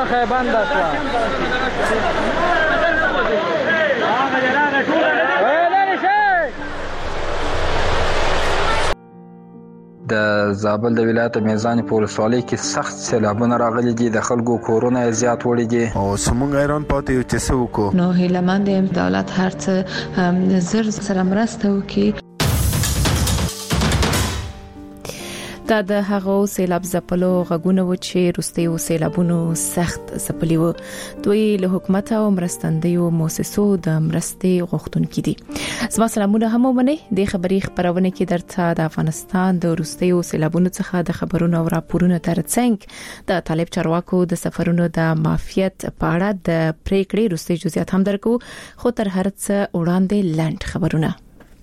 مخه بنده شوه. د زابل د ولایت میزان په ولسوالۍ کې سخت سیلابونه راغلي دي، د خلکو کورونه زیات وړي دي او سمونږ ایران پاتې یو چې څه وکړو. نو هیلمند دولت هرڅه زر سره مرسته وکړي. دا د هغو سیلاب زپلو غږونه و چې روستیو سیلابونو سخت زپلی و. دوی له حکومت او مرستندویو مؤسسو د مرستې غوښتونکي دي. زما سلامونه هم ومنئ. د خبري خبرونه کې درته د افغانستان د روستیو سیلابونو څخه د خبرونو او راپورونو ترڅنګ د طالب چارواکو د سفرونو د معافیت په اړه د پریکړې روستي جزئیات هم درکو، خو تر هر څه وړاندې لاند خبرونه.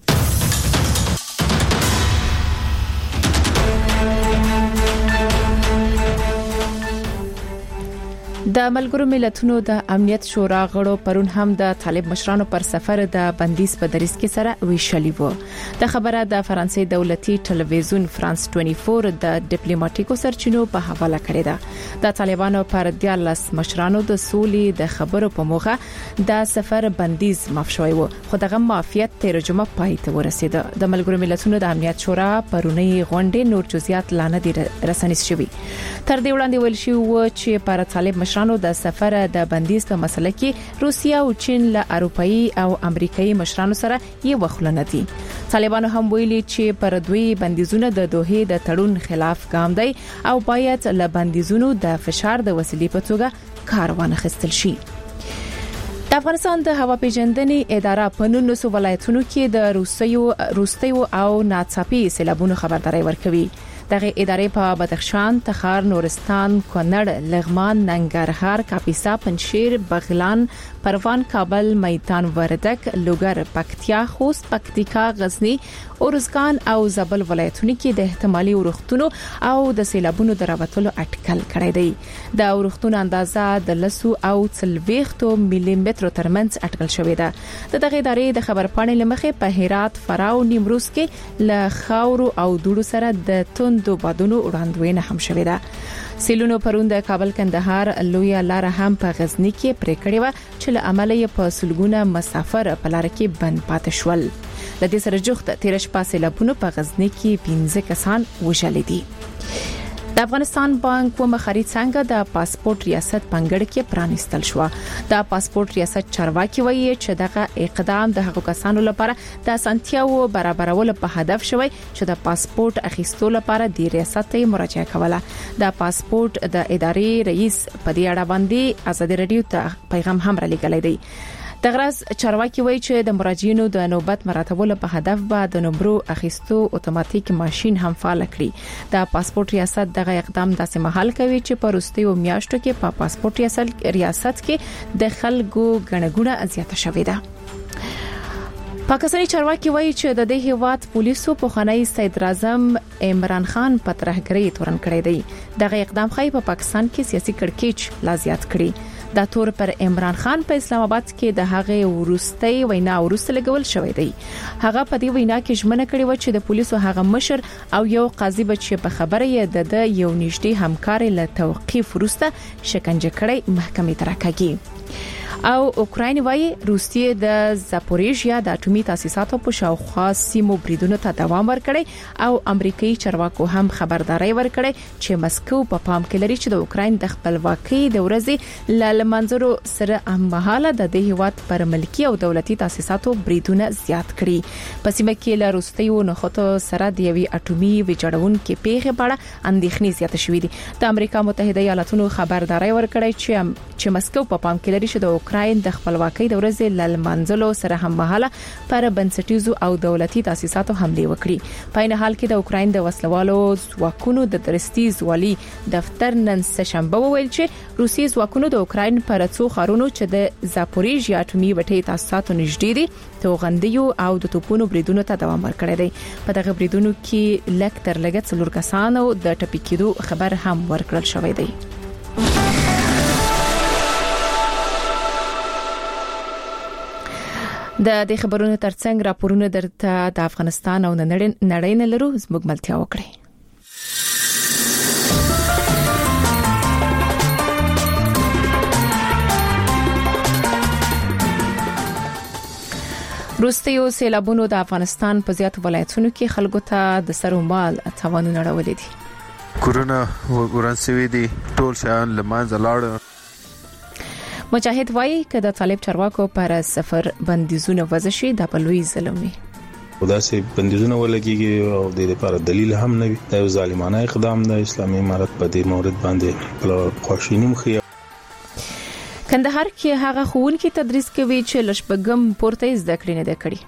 د ملګرو ملتونو د امنیت شورا غړو پرون هم د طالب مشرانو پر سفر د بندیز په دریس کې سره ویشلی وو. د خبره د فرانسې دولتي ټلویزیون فرانس 24 د ډیپلوماټیکو سرچینو په حواله کړې ده. د طالبانو پر 14 مشرانو د سولې د خبرو په موخه د سفر بندیز معاف شوی وو، خو دغه معافیت تیر جمعه پای ته ورسید. د ملګرو ملتونو د امنیت شورا پرونی غونډې نور جزئیات لانه دي رسنیز شوی. تر دې وړاندې ویل شو چې پر طالب مشرانو د سفر د بندیز په مسله کې روسیا او چین له اروپאי او امریکایي مشرانو سره یې وخلنه دي. طالبانو هم ویلي چې پر دوی بندیزونه د دوه د تړون خلاف ګام دی او باید له بندیزونو د فشار د وسیلې په توګه کار وانخیستل شي. د افغانستان د هوا پیژندنې اداره په 19 ولایتونو کې د روستیو او ناڅاپي سیلابونو خبرداري ورکوي. دغه ادارې په بدخشان، تخار، نورستان، کونړ، لغمان، ننګرهار، کاپیسا، پنجشیر، بغلان، پروان، کابل، میدان وردګ، لوګر، پکتیا، خوست، پکتیکا، غزنی، اورزګان او زابل ولایتونو کې د احتمالي ورښتونو او د سیلابونو دراوتلو اټکل کړی دی. د ورښتونو اندازه د 100 او 40 ملي متر ترمنځ اټکل شوې ده. دغه ادارې د خبرپاڼې لمخې په هرات، فراه او نیمروز کې له خاورو او دوړو سره د توندو بادونو وړاندوینه هم شوې ده. سیلونو پرون د کابل کندهار لوی لار هم په غزنی کې پرې کړې و چې له عمله په سلګونه مسافر په لار کې بند پاتې شول. د دې سره جوخت تیر شپه سیلابونو په غزنی کې 15 کسان وژل دي. د افغانستان بانک و مخارج څنګه د پاسپورت ریاست پنګړ کې پرانیستل شو. د پاسپورت ریاست چارواکي وایي چې دغه اقدام د هغو کسانو لپاره د اسانتیاو برابرولو په هدف شوی چې د پاسپورت اخیستو لپاره د ریاست ته مراجعه کوله. د پاسپورت د ادارې رئیس په دې اړه باندې ازادي رادیو ته پیغام هم را لېږلی دی. د غرض چارواکي وایي چې د مراجعینو د نوبت مراتبولو په هدف به د نمبرو اخیستو اتوماتیک ماشين هم فعال کړي. د پاسپورت ریاست دغه اقدام داسې مهال کوي چې په وروستیو میاشتو کې په پاسپورت ریاست کې د خلکو غنګونه زیاته شوې ده. پاکستاني چارواکي وایي چې د دې هیواد پولیسو په خاني صدر اعظم عمران خان په ترهګرۍ تورن کړی دی. دغه اقدام خای په پاکستان کې سیاسي کړکېچ لا زیات کړی. دا تور پر عمران خان په اسلام آباد کې د هغه ورستۍ وینا ورسته لګول شوې دی. هغه په دې وینا کې ژمنه کړې و چې د پولیسو هغه مشر او یو قاضي بچ په خبره یې د یو نږدې همکار له توقيف ورسته شکنجه کړی محکمې ته راکاږي. او اوکراین وايي روسیې د زاپوریژیا د اټومي تاسیساتو په شاوخوا سیمو بریدونو ته دوام ورکړي او امریکایي چارواکو هم خبرداري ورکړي چې مسکو په پام کې لري چې د اوکراین د خپلواکۍ د ورځې لمنځرو سره هممهاله د دې هیواد پر ملکی او دولتي تاسیساتو بریدونه زیات کړي. په سیمه کې له روسیې نخښتو سره د یوې اټومي ویجاړون کې پیښه په اړه اندېښنې زیاته شوې دي. د امریکا متحده ایالاتونو خبرداري ورکړي چې مسکو په پام کې لري چې د اوکراین د خپلواکۍ د ورځې لمنځلو سره هممهاله پر بنسټیزو او دولتي تاسیساتو حمله وکړي. په این حال کې د اوکراین د وسلوالو ځواکونو د درستیز والی دفتر نن سهشنبه وویل چې روسي ځواکونو د اوکراین پر څو خارونو چې د زاپوریژیا اټومي بټۍ تاسیساتو نږدې دي توغندیو او د توپونو بریدونو ته دوام ورکړی دی. په دغه بریدونو کې لک تر لګت 4 کسانو د ټپي کېدو خبر هم ورکړل شوی دی. د دې خبرونو ترڅنګ راپورونه درته د افغانستان او نړۍ نه لرو زموږ ملتیا وکړي. روسیو سیلابونو د افغانستان په زیاتو ولایتونو کې خلکو ته د سر او مال تاوانونه راوړي دي. کرونا ورانسوي دي ټول شان لمانځه لاړ. مجاهد وایي چې د طالب چارواکو پر سفر بندیزونه وضع شي د بلوي ظلمي. وداسې بندیزونه ولګيږي او د لپاره دلیل هم نه وي. دا یو ظالمانه اقدام د اسلامي امارت په دې مورد باندې په خواشینی مخې. کندهار کې هغه ښوونکي تدریس کوي چې لشبګم پورته زده کړې نه ده کړې.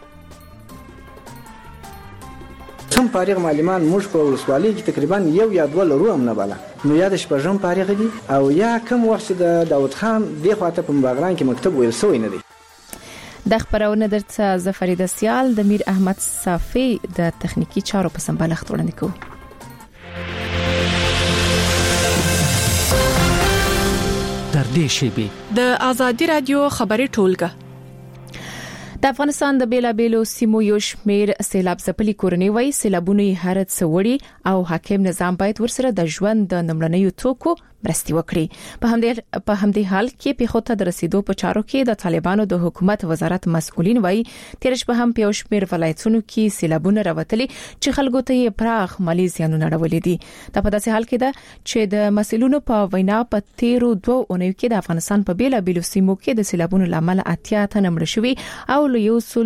کوم فارغ معلمان موږ په ولسوالۍ کې تقریبا یو یا دوه لرو هم نه بالا نو یا د شپږم فارغ دي او یا کوم وخت د داوود خان د خواته په بغران کې مکتب ویل سوی نه دی. د خبرونه درته زفریده سیال د میر احمد صافی د تخنیکی چارو په سمبالښت وړاندې کوي. در دې شیبي د آزادي رادیو خبري ټولګه. د افغانستان د بیلابیلو سیمو یو شمیر سیلاب ځپلي کورنۍ وای سیلابونه هر څه وړي او حاکم نظام باید ورسره د ژوند د نمړنیو توکو مرستي وکړي. په همدې حال کې پیښو د رسیدو په چارو کې د طالبانو د حکومت وزارت مسؤلین وای تیر شپه هم په شمیر ولایتونو کې سیلابونه راوتلي چې خلکو ته پراخ مالی زیانونه راولي دي. دا په داسې حال کې ده چې د مسؤلینو په وینا په تیرو 2 اونیو کې د افغانستان په بیلابیلو سیمو کې د سیلابونو لامل 80 تنه مړ شوي او له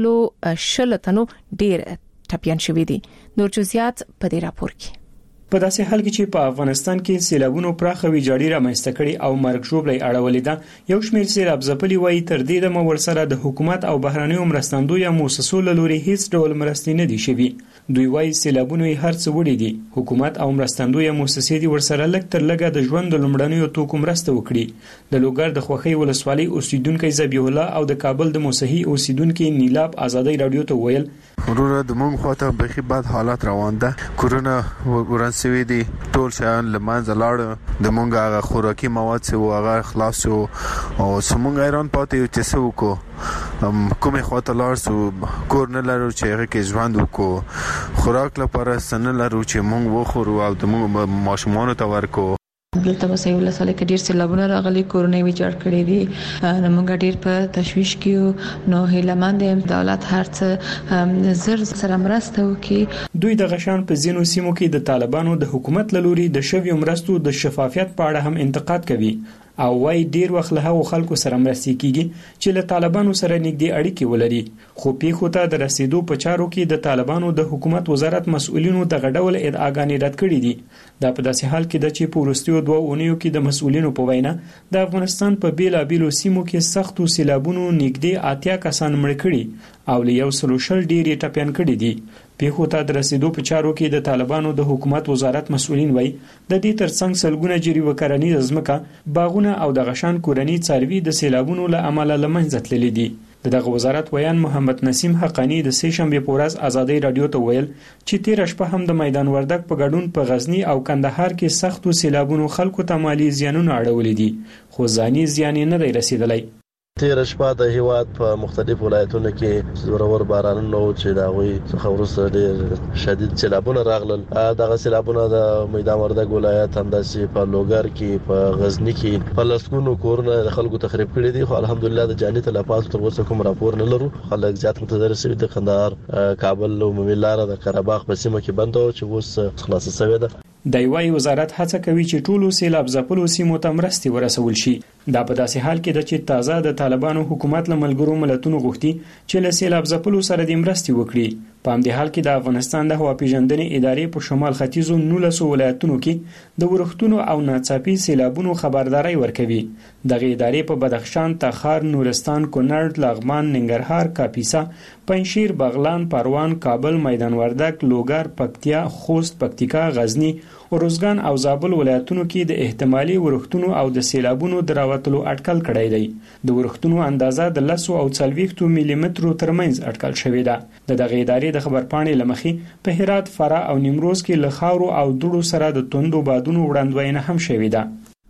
110 تنو ډیر ټپيان شوي دي. نور جزئیات په دې راپور کې. په داسې حال کې چې په افغانستان کې سیلابونو پراخه ویجاړي رامنځته کړي او مرګ ژوبلې اړولې ده، یو شمېر سیلاب ځپلي وایي تر دې د ورسره د حکومت او بهرنیو مرستندو یا مؤسسو له لوري هیڅ ډول مرستې نه دي شوي. دوی وایي سیلابونو یې هر څه وړي دي، حکومت او مرستندو یا مؤسسې دي ورسره لږ تر لږه د ژوند د لومړنیو توکو مرسته وکړي. د لوګر د خوخي ولسوالۍ اوسیدونکو ذبیح الله او د کابل د موسهي اوسیدونکو نیلاب آزادۍ رادیو ته ویل ورونه د مونږ خواته بخي بد حالات روان ده. کرونا ورانسوي دي ټول شان لمانځه لاړ. د مونږ هغه خوراکي مواد سه هغه خلاص او سمونږ ایران پاتې چې سه وکړو کومه خواته لاړ سو کور نه لرو چې هغه کې ژوند وکړو خوراک لپاره سن لرو چې مونږ وخورو او د مونږ ماشومان ته ورکو. دلته به سیول سره کې ډیر سیلابونه راغلي کورونه ویجاړ کړي دي. موږ ډیر په تشویش کې نو هیلمند دولت هرڅ زر سره مرسته وکړي. دوی د غشان په زینو سیمو کې د طالبانو د حکومت لوري د شوی مرستو د شفافیت په اړه هم انتقاد کوي او وايي ډیر وخت له هغو خلکو سره مرستې کیږي چې له طالبانو سره نږدې اړیکې ولري، خو پیښو ته د رسیدو په چارو کې د طالبانو د حکومت وزارت مسؤلینو دغه ډول ادعاګانې رد کړې دي. دا په داسې حال کې ده چې په وروستیو 2 اونیو کې د مسؤلینو په وینا د افغانستان په بیلابیلو سیمو کې سختو سیلابونو نږدې 80 کسان مړ کړي او له 120 ډیر ټپيان کړي دي. پیښو ته د رسیدو په چارو کې د طالبانو د حکومت وزارت مسؤلین وایي د دې ترڅنګ سلګونه جری وکړنی ځمکه باغونه او د غشان کورنی څاروي د سیلابونو له امله لمنځه تللي دي. دغه وزارت ویان محمد نسیم حقانی د سه شنبه په ورځ آزادۍ رادیو ته ویل چې تیر شپه هم د میدان وردک په ګډون په غزنی او کندهار کې سختو سیلابونو خلکو ته مالی زیانونه اړولې دي خو ځاني زیان نه دی رسیدلی. تیر شپه د هیواد په مختلف ولایتونو کې زورور بارانونه او چې دا وي څخه ورسره ډېر شدید سیلابونه راغلل. دغه سیلابونه د میدان وردګ ولایت همداسې په لوګر کې په غزنی کې په لسګونو کورونه د خلکو تخریب کړي دي، خو الحمدلله د جاني تلفات تر اوسه کوم راپور نه لرو. خلک زیات متضرر شوي د کندهار، کابل او عمومي لار د قره باغ په سیمه کې بند او چې اوس خلاصه شوې ده. د وای وزارت هڅه کوي چې ټولو سیلاب ځپلو سیمو ته مرستې ورسول شي. دا په داسې حال کې ده چې تازه د طالبانو حکومت له ملګرو ملتونو غوښتي چې له سیلاب ځپلو سره د مرستې وکړي. په همدې حال کې د افغانستان د هوا پیژندنې ادارې په شمال ختیځو 19 ولایتونو کې د ورښتونو او ناڅاپي سیلابونو خبرداري ورکوي. دغه ادارې په بدخشان، تخار، نورستان، کونړ، لغمان، ننګرهار، کاپیسا، پنجشیر، بغلان، پروان، کابل، میدان وردک، لوګر، پکتیا، خوست، پکتیکا، غزنی، اروزګان او زابل ولایتونو کې د احتمالي ورښتونو او د سیلابونو دراوتلو اټکل کړی دی. د ورښتونو اندازه د 10 او 40 ملي مترو ترمنځ اټکل شوې ده. دغه ادارې د خبرپاڼې لمخې په هرات، فراه او نیمروز کې له خاورو او دوړو سره د توندو بادونو وړاندوینه هم شوې ده.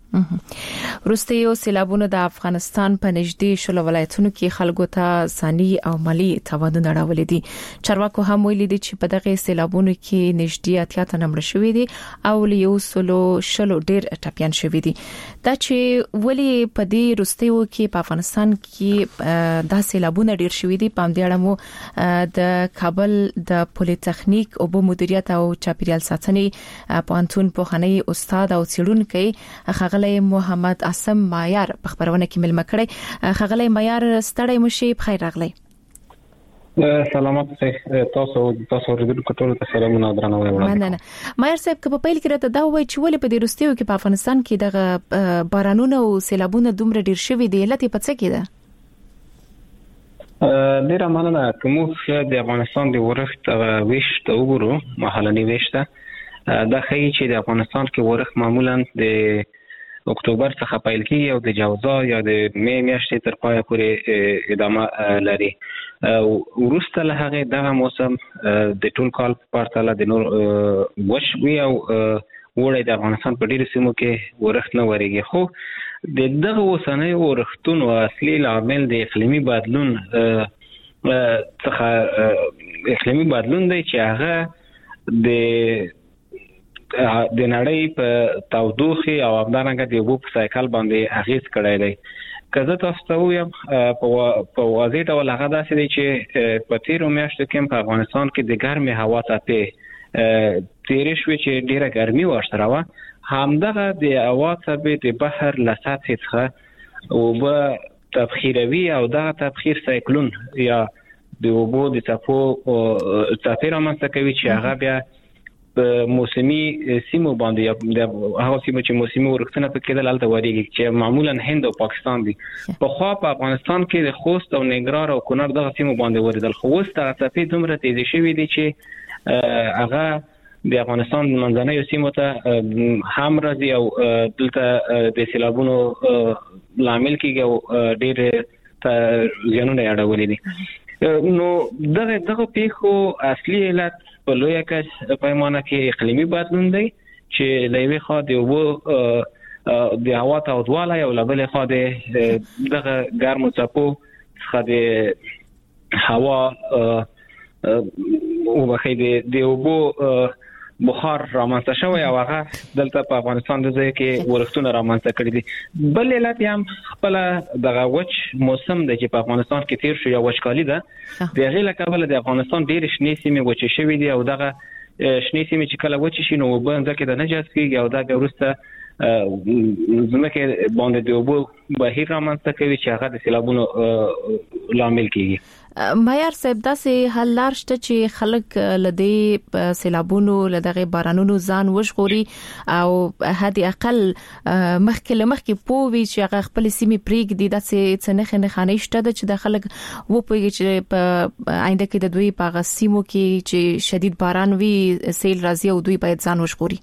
وروسته سیلابونه د افغانستان په نږدې شل ولایتونو کې خلکو ته ثاني او مالی تاوانونه راولي دي. چارواکو هم ویلي دي چې په دغه سیلابونو کې نږدې 80 تنه مړ شوي دي او له 100 ډیر ټپيان شوي دي. دا چې ولې په دې روستیو کې په افغانستان کې دا سیلابونه ډیر شوي دي، په دې اړه مو د کابل د پولیټیکنیک او مدیریت او چاپیریال ساتنې پوهنتون پوهنۍ استاد او څېړونکي خغل محمد عاصم معیار په خبرونه کې ملمه کړی. خغلی معیار ستړی مشي، بخیر راغلی. سلامات تاسو ورته ټول ته سلامونه درنه وایم. مننه. معیار صاحب که په پیل کې راته دا وایي چې ولې په دې روستیو کې په افغانستان کې دغه بارانونه او سیلابونه دومره ډیر شوي دي، علت یې په څه کې ده؟ ډیره مننه. کومه د افغانستان د ورښت ویش ته وګورو، محلي ویش ته دا ښیي چې د افغانستان کې ورښت معمولا د اکتوبر څخه پیل کیږي او د جوزا یا د مې میاشتې تر پایه پورې ادامه لري. وروسته له هغه دغه موسم د ټول کال په پرتله د نور وچ وي او وړي د افغانستان په ډیرو سیمو کې ورښت نه وريږي. خو د دغه اوسنۍ ورښتونو اصلي عامل د اقلیمي بدلون څخه اقلیمي بدلون دی چې هغه د نړۍ په تودوخه او همدارنګه د اوبو په سایکل باندې اغیز کړی دی. که زه تاسو ته وایم په واضح ډول هغه داسې دی چې په تیرو میاشتو کې په افغانستان کې د ګرمې هوا څپې تیرې شوې چې ډیره ګرمي ورسره وه. همدغه د هوا څپې د بحر له سطحې څخه اوبه تبخیروي او دغه تبخیر سایکلون یا د اوبو د څپې رامنځته کوي چې هغه بیا موسمي سیمو باندې یا هغه سیمو چې موسمي ورښتونه پکې د لالته وریږي چې معمولا هند او پاکستان دي. په خوا په افغانستان کې د خوست او ننګرهار او کونړ دغه سیمو باندې وریدل. خو اوس دغه څپې دومره تیزې شوې دي چې هغه د افغانستان منځنیو سیمو ته هم راځي او دلته د سیلابونو لامل کېږي او ډېر زیانونه یې اړولي دي. نو دغه پیښو اصلي علت په لویه کچه پیمانه کې اقلیمي بدلون دی چې له یوې خوا د اوبو د هوا تودوالی او له بلې خوا د دغه ګرمو څپو څخه د هوا د اوبو بخار رامنځته شوی او هغه دلته په افغانستان د ځای کې ورښتونه رامنځته کړي دي. بل علت هم خپل دغه وچ موسم دی چې په افغانستان کې تیر شو یا وچکالي ده. د هغې له کبله د افغانستان ډېرې شنې سیمې وچې شوي دي او دغه شنې سیمې چې کله وچې شي نو اوبه ځمکې ته نه جذب کېږي او دا بیا وروسته ځمکې باندې د اوبو بهیر رامنځته کوي چې هغه د سیلابونو لامل کېږي. معیار صاحب داسې حل لار شته چې خلک لدې سیلابونو لدغه بارانونو ځان وژغوري او حد اقل مخکې پوي چې هغه خپل سیمې پریږدي؟ داسې څه نه خانه شته چې د خلک وپويږي چې په آینده کې د دوی په سیمو کې چې شدید باران وي سیل راځي او دوی باید ځان وژغوري.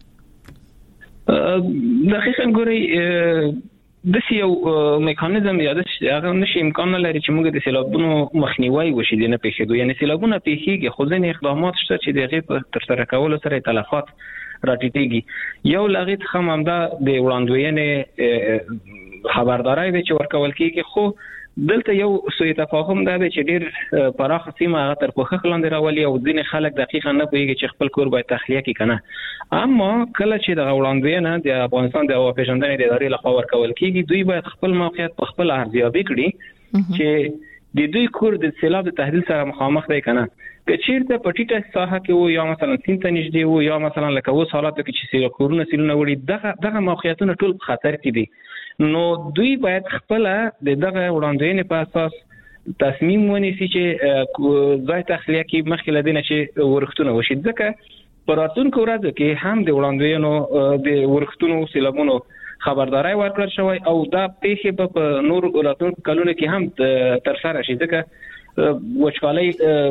دقیقاً ګوري د یو میکانیزم یا د هغه نشي امکان لري چې موږ د سیلابونو مخنیوي وشي د نه پیښېدو. یعنی سیلابونه پیښیږي خو ځینې اقدامات شته چې دغه په ترسره کولو سره تلفات راټیټيږي. یو لغت خمامده د وړاندوینې خبرداري دی چې ورکول کیږي. خو دلته یو سوء تفاهم ده چې ډیر پراخ سیمه هغه تر پوښښ لاندې راولي او ځینې خلک دقیقاً نه پوهیږي چې خپل کور باید تخلیه کړي کنه. اما کله چې د وړاندوینه د افغانستان د هوا پیژندنې ادارې لخوا ورکول کیږي دوی باید خپل موقعیت په خپل ارزیابي کړي چې د دوی کور د سیلاب د تهدید سره مخامخ دی کنه. که چیرته په ټیټه ساحه کې وو یا مثلا سیند ته نږدې وو یا مثلا لکه اوس حالاتو کې چې کورونه سیلونه وړي دغه موقعیتونه ټول په خطر کې دي. نو دوی باید خپل دغه وړاندوینې په اساس تصمیم ونیسي چې ځای تخلیه کې مخکې لدینه چې ورښتونه وشي. ځکه په راتلونکو ورځو کې هم د وړاندوینو د ورښتونو سیلابونو خبرداري ورکړل شوی او دا پیښې په نور راتلونکو کلونو کې هم ترسره شي. ځکه وچکالي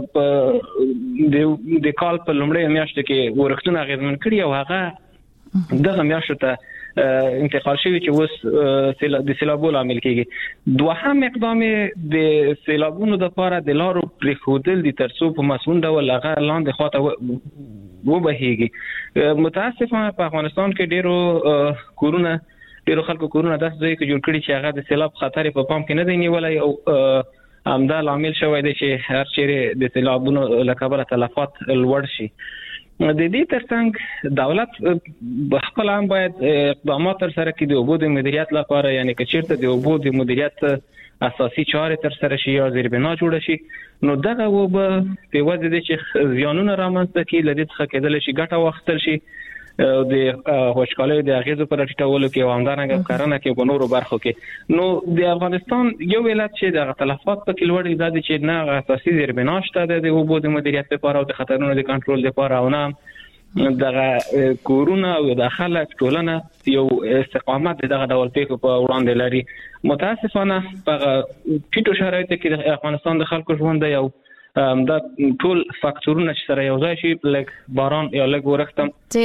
د کال په لومړۍ میاشت کې ورښتونه اغیزمن کړي او هغه دغه میاشت ته انتقال شوی چې اوس د سیلابونو عامل کېږي. دوهم اقدام د سیلابونو د لپاره د لارو پریښودل دي ترڅو په مسؤل ډول هغه لاندې خواته وبهیږي. متاسفانه په افغانستان کې ډیرو کورونه ډیرو خلکو کورونه داسې ځای کې جوړ کړي چې هغه د سیلاب خطر په پام کې نه دی نیولای او همدا عامل شوی دی چې هر چیرې د سیلابونو له کبله تلفات لوړ شي. د دې ترڅنګ دولت خپل هم باید اقدامات تر سره کړي د اوبو د مدیریت لپاره، یعنی که چیرته د اوبو د مدیریت اساسي چارې تر سره شي یا زیربنا جوړ شي، نو دغه وب په وجه دي چې زیانونه رامنځته کړي، لدې څخه کېدل شي ګټه واخیستل شي د خوشحالۍ د اغیزو پر ټیټولو کې او همدارنګه کرنه کې په نورو برخو کې. نو د افغانستان یو علت چې د تلفات په کې لوړ دی چې نه اساسي زیربنا شته د اوبو د مدیریت لپاره او د خطرونو د کنټرول لپاره، او نه دغه کورونه او د خلک ټولنه یو استقامت دغه ډول پیښو په وړاندې لري. متاسفانه په ټیټو شرایطو کې د افغانستان د خلکو ژوند یو دا ټول فاکټورونه چې سره یو ځای شي، لکه باران یا لږ ورښتم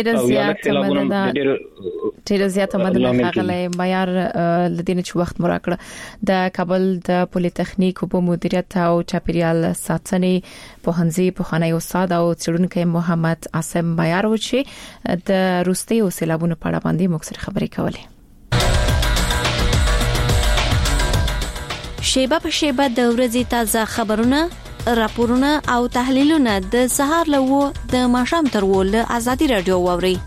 ډېر زیات مننه غلې معیار لدین چې وخت مو راکړه. د کابل د پولی تخنیک او مدیریت او چاپیریال ساتنې پوهنځي پوهنۍ استاد او څېړونکی محمد عاصم معیار و چې د روستي او سیلابونو په اړه باندې موږ سره خبرې کولې. شیبه په شیبه د ورځې تازه خبرونه، راپورونه او تحلیلونه د سهار له د ماښام تر ول ازادي رادیو ووري.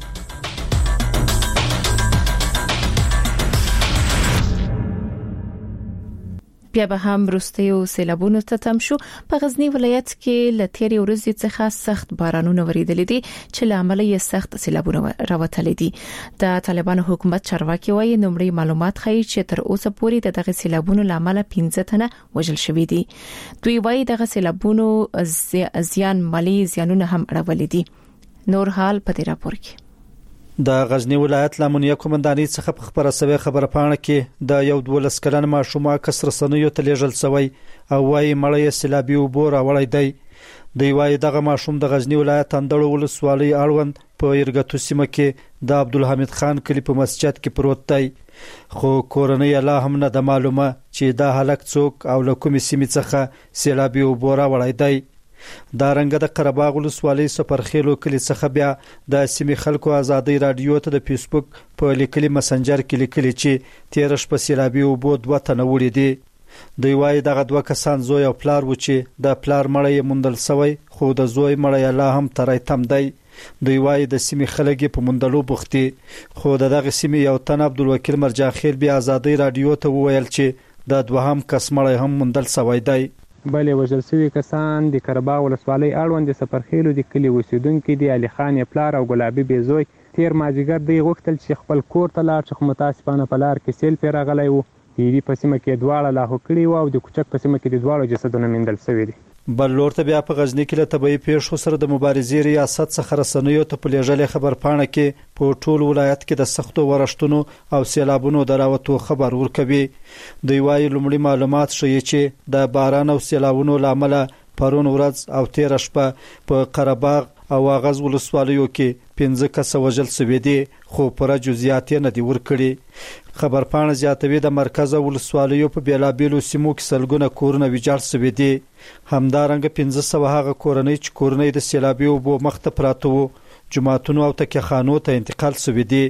بیا به هم روستي او سیلابونو ته تم شو. په غزنی ولایت کې لتيري ورځې څخه سخت بارانونه وریدل دي چې لامل یې سخت سیلابونه راوتل دي. د طالبانو حکومت چارواکي وايي نومړي معلومات ښيي چې تر اوسه پورې دغه سیلابونو لامل 15 تنه وژل شوي دي. دوی وايي دغه سیلابونو زیان مالی زیانونه هم اړولې دي. نور حال په دې راپور کې د غزنی ولایت لامنیه قومندانۍ څخه په خبره سوي خبره پاڼه کې د یو 12 کلن ماشوم کسر سنوي ته لیږل شوی او وايي مړی سیلابي وبور وړی دی. دوی وايي دغه ماشوم د غزنی ولایت اندړو ولسوالۍ اړوند په یرګتو سیمه کې د عبدالحمید خان کلی په مسجد کې پروت دی، خو کورنۍ لا هم نه د معلومه چې دا هلک څوک او له کومې سیمې څخه سیلابي وبور وړی دی. دا رنګه د قرهباغ ولسوالۍ سفرخیلو کلی څخه بیا د سیمې خلکو ازادي رادیو ته د فیسبوک په لیکلي مسنجر کې لیکلي چې 13 شپه سیلابي وبو 2 تنه وړي دي. دوی وايي دغه 2 کسان زوی او پلار و چې د پلار مړی موندل شوی، خو د زوی مړی لا هم ترای تم دی. دوی وايي د سیمې خلک په موندلو بوختي، خو دغه سیمې یو تن عبدالوکیل مرجاخیل بیا ازادي رادیو ته وویل چې د دوهم کس مړی هم موندل شوی دی. بلې وژل شوي کسان د قرهباغ ولسوالۍ اړوند د سفرخیلو د کلي اوسیدونکي دي. علي خان یې پلار او ګلابي بېزوی تیر مازدیګر دوی غوښتل چې خپل کور ته لاړ شي، خو متاسفانه په لار کې سیل پرې راغلی و. د یوې په سیمه کې دواړه لاهو کړي وو او د کوچک په سیمه کې د دواړو جسدونه موندل شوي دي. بل لور ته بیا په غزنی کې له طبيعي پیښو سره د مبارزې ریاست څخه رسنیو ته په لیږلې خبر پاڼه کې په ټول ولایت کې د سختو ورښتونو او سیلابونو دراوتو خبر ورکوي. دوی وايي لومړی معلومات ښيي چې د باران او سیلابونو لامل پرون ورځ او 13 شپه په قرهباغ او اغاز ولسوالیو کې 15 کس وژل شوي دي، خو پر جزئیات نه دي ورکړي. خبر پاڼه زیاتوي د مرکز ولسوالیو په بیلابیلو سیمو کې سلګونه کورونه ویجاړ شوي دي. همدارنګه 1500 هغه کورنۍ چې کورنۍ د سیلابي وبو مخته پراته وو جماعتونو او تکیخانو ته انتقال شوي دي.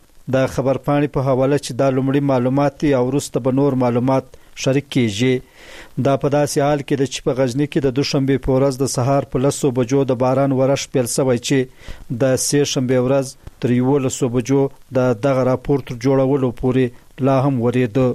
د خبر پاڼې په حواله چې دا لومړی معلومات دي او وروسته به نور معلومات شریک کیږي. دا په داسې حال کې د چې په غزنی کې د دوشنبه په ورځ د سهار په 10 بجو د باران ورش پیل شوی چې د سه شنبه ورځ تر 11 بجو د دغه راپورټ جوړولو پورې لا هم ورېده.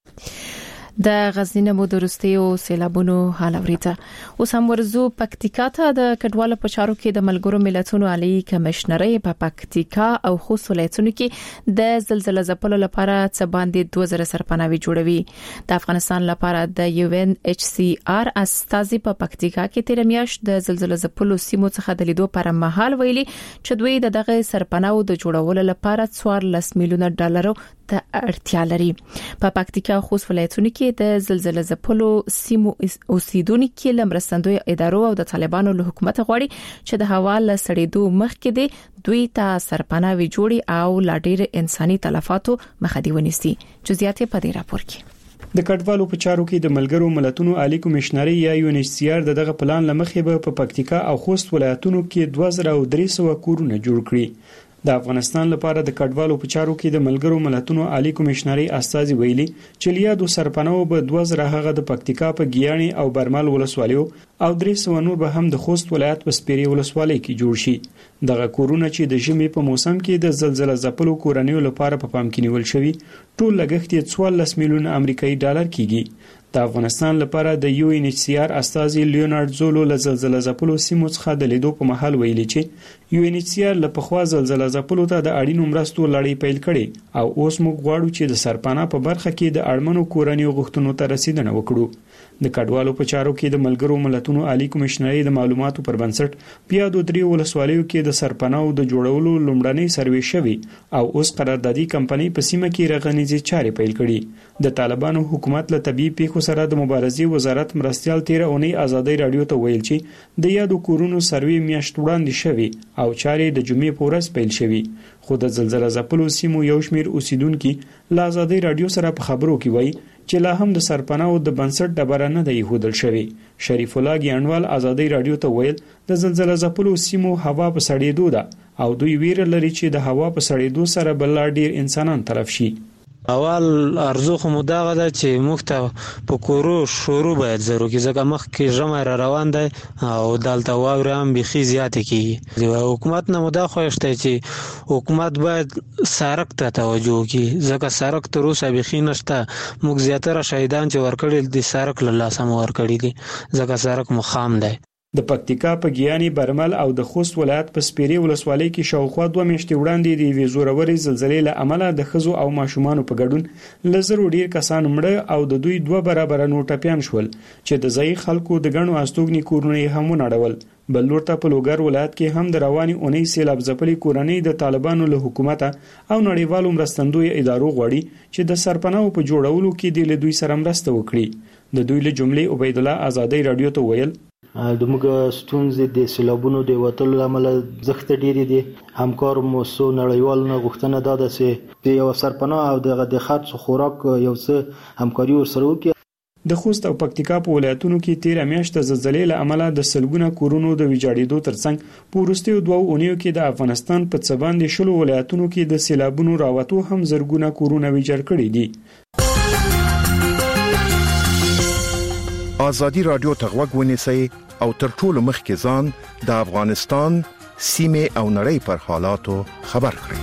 د غزنی نمو درستی او سیلابونو حال اوریته. اوس هم ورزو پکتیکا ته د کډوالو په چارو کې د ملګرو ملتونو عالی کمشنري په پکتیکا او خوست ولایتونو کې د زلزلې ځپلو لپاره څه باندې 2000 سرپناوي جوړوي. د افغانستان لپاره د UNHCR استازي په پکتیکا کې تیر میاشت د زلزلې ځپلو سیمو څخه د لیدو پر مهال ویلي چې دوی دغه سرپناو د جوړولو لپاره 14 میلیون ډالر ته اړتیا لري. په پکتیکا او خوست ولایتونو کې د زلزلې ځپلو سیمو اوسیدونکو لمرستندوی ادارو او د طالبانو له حکومت غواړي چې د هوا له سړېدو مخکې دي دوی ته سرپناوي جوړي او لا ډېر انساني تلفاتو مخه دی ونیسي. جزئیات په دې راپور کې. د کډوالو په چارو کې د ملګرو ملتونو عالی کمشنري یا UNHCR دغه پلان لمخې به په پکتیکا او خوست ولایتونو کې 2300 کورونه جوړ کړي. د افغانستان لپاره د کډوالو په چارو کې د ملګرو ملتونو عالی کمشنري استاذ ویلي چې لیادو سرپناو به 2000 هغه د پکتیکا په ګیانی او برمل ولسوالیو او 300 نور به هم د خوست ولایت په سپیری ولسوالۍ کې جوړ شي. دغه کورونه چې د ژمي په موسم کې د زلزلې ځپلو کورنیو لپاره په پام کې نیول شوی ټول لګښت یې 14 میلیون امریکایي ډالر کیږي. د افغانستان لپاره د UNHCR استاذ لیونارد زولو له زلزلې ځپلو سیمو څخه د لیدو په محل ویلي چې UNHCR له پخوا زلزلې ځپلو ته د اړینو مرستو لړۍ پیل کړي او اوس موږ غواړو چې د سرپناه په برخه کې د اړمنو کورنیو غوښتنو ته رسیدنه وکړو. د کډوالو په چارو کې د ملګرو ملتونو عالی کمشنري د معلوماتو پر بنسټ بیا د 3 ولسوالیو کې د سرپناو د جوړولو لومړنۍ سروې شوی او اوس قراردادي کمپنۍ په سیمه کې رغنیزي چارې پیل کړي. د طالبانو حکومت له طبي پیښو سره د مبارزې وزارت مرستيال 13 اونۍ ازادي رادیو ته ویل چې د یادو کورونو سروې میاشت وړاندې شوی او چارې د جمعې په ورځ پیل شوی. خو د زلزلې ځپلو سیمو یو شمیر اوسیدونکو له ازادي رادیو سره په خبرو کې وایي چې لا هم د سرپناو د بنسټ ډبره نه دی هودل شوی. شریف الله ګیانوال ازادي رادیو ته ویل د زلزلې ځپلو سیمو هوا په سړېدو ده او دوی ویره لري چې د هوا په سړېدو سره بل ډیر انسانان تلف شي. اول ارزو خو مداغه ده چې مخته په کورو شروع باید ضروري کې ځکه مخ کې جمع را روان دی او دلته واوري هم بخي زیات کیږي. د حکومت نه مداخله خوښته چې حکومت باید سرک ته توجه وکړي ځکه سرک تر اوسه بخي نشته. موږ زیاتره شهیدان چې ورکړل دي سرک له لاسه مو ورکړي دي ځکه سرک مخام دی. د پکتیکا په ګیانی برمل او د خوست ولایت په سپیری ولسوالۍ کې شاوخوا 2 میاشتې وړاندې د ویزوروري زلزلې له امله د خزو او ماشومان په ګډون لزر ډیر کسان مړه او د دوی 2 برابر نور ټپيان شول چې د ځای خلکو د غنو استوګنی کورونه هم ونړول. بل ورته په لوګر ولایت کې هم د رواني اونۍ سیلاب ځپلي کورنۍ د طالبانو له حکومت او نړیوالو مرستندوی ادارو غواړي چې د سرپناو په جوړولو کې د دوی سره مرسته وکړي. د دوی له جملې عبید الله ازادي رادیو ته ویل د موږ ستونزې د سیلابونو د وټلو عمل زخت ډیری دي. همکار مو سو نړیوال نه غوښتنه ده چې د یو سرپناه او د خرڅ خوراک یو څه همکاري ورسره وکړي. د خوست او پکتیکا په ولایتونو کې 13 میاشتې زلزلې له امله د سلګونه کورونو د ویجاړېدو ترڅنګ په وروستیو 2 اونیو کې د افغانستان په څباندې شلو ولایتونو کې د سیلابونو راوتو هم زرګونه کورونه ویجاړ کړي دي. ازادي رادیو ته غوږ ونیسئ او تر ټولو مخکې ځان د افغانستان سیمه او نړۍ پر حالاتو خبر کړئ.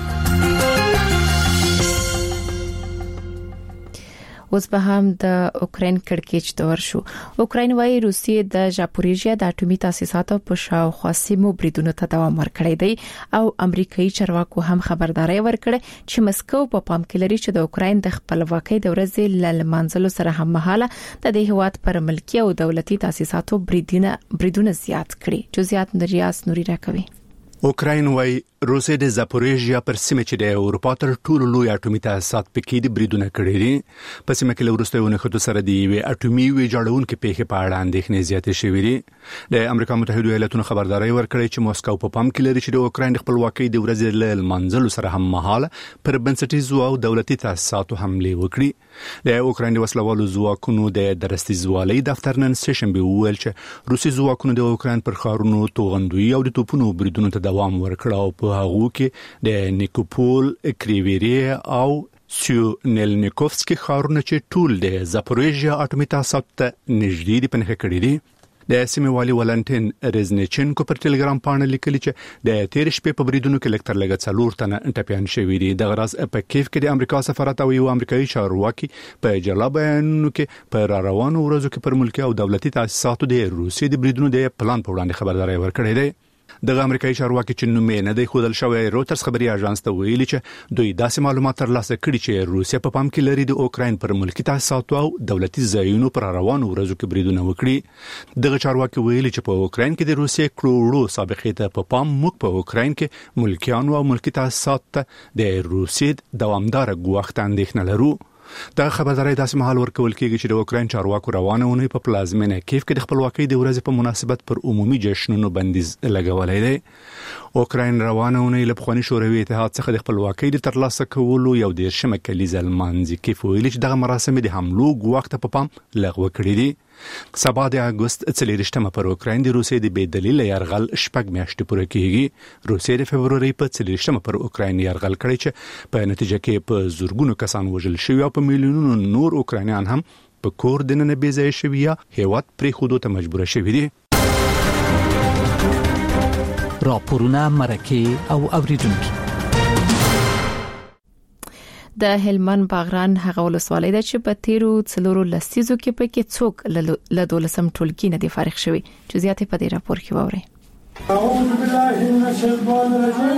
اوس به هم د اوکرين کڑکېچ دور شو. اوکرين وايي روسیې د ژاپوریژیا د اټومي تاسیساتو په شاوخوا سیمو بریدونو ته دوام ورکړی دی او امریکایي چارواکو هم خبرداري ورکړه چې مسکو په پام کې لري چې د اوکرين د خپلواکۍ د ورځې ل منځلو سره هم مهاله د دې هواد پر ملکی او دولتي تاسیساتو بریدونه زیات کړي. جزئیات نریاس نوري راکوي. اوکرين وايي روسیې د زاپوریژیا پر سیمه چې د اروپا تر ټولو لوی اټومي تاسیسات پکې د بریدونه کړي دي. په سیمه کې ورستیونه خطو سره دی اټومي ویجاړونکو پیښه په اړه اندېښنې زیاتې شوې دي. د امریکا متحده ایالاتونو خبرداري ورکړې چې موسکو په پام کې لري چې د اوکرين خپلواکۍ د ورځې ل منځلو سره هم مهاله پر بنسټیزو او دولتي تاسیساتو حمله وکړي. د اوکرين د وسلوالو ځواکونو د درستیزوالۍ دفتر نن سشنبه ویل چې روسي ځواکونو د اوکرين پر ښارونو توغندوی او د توپونو بریدونو ته دوام ورکړ او په هغه کې د نیکوپول، کریویری او سیونلنیکوفسکي ښارونه چې ټول د زاپوریژیا اټومي تاسیسات ته نږدې دي پنهخه کړي دي. د سیمې والي ولنټین رزنیچنکو پر ټلګرام باندې لیکلي چې د تیر شپې په بریدونو کې لکتر لګ 4 تنه ټپيان شوي دي. د غراس په کیف کې د امریکا سفارت او یو امریکایي چارواکي په جلا بیانونو کې پر روانو ورځو کې پر ملکی او دولتي تاسیساتو د روسیې د بریدونو د پلان په وړاندې خبرداري ورکړې ده. د امریکایي چارواکي چې نوم نه دی خودل شوی روټرز خبري اژانس ته ویلي چې دوی داسې معلومات ترلاسه کړي چې روسیا په پام کې لري د اوکرين پر ملکی تاسیساتو او دولتي ځایونو پر روانو ورځو کې بریدونه وکړي. دغه چارواکي ویلي چې په اوکرين کې د روسیې کړوړو سابقې ته په پام موږ په اوکرين کې ملکیانو او ملکی تاسیسات ته د روسیې دوامدار ګواښ اندېښنه لرو. دا خبرداري داسې مهال ورکول کېږي چې د اوکرين چارواکو روانونه په پلازمینه کیف کې د خپلواکۍ د ورځې په مناسبت پر عمومي جشنونو بندیز لګولای دی. اوکراین روانونه له پخوانی شوروي اتحاد څخه د خپلواکۍ د ترلاسه کولو یو د شمه کلیزه المانځي کې فویلش دغه مراسم د حملو وخت په پام لغوه کړی دي. سبا د اگست 4 پر اوکراین د روسیې د بېدلیل يرغل شپږ میاشتې پوره کیږي. روسیې د فبرवरी په 4 پر اوکراین يرغل کړی چې په نتیجه کې په زورګونو کسان وژل شوي او په میلیونونو نور اوکراینیان هم په کور دننه بېځای شوي یا هیواد پرې خودو ته مجبور شوي دي. راپورونه مرکه او اوریدونکو. د هلمند باغران هغه ولسوالۍ د چې په تیرو څلورو لسیزو کې پکې څوک له 12 ټولګي نه دی فارغ شوی. جزئیات په دې راپور کې ووري. اعوذ بالله من الشیطان الرجیم.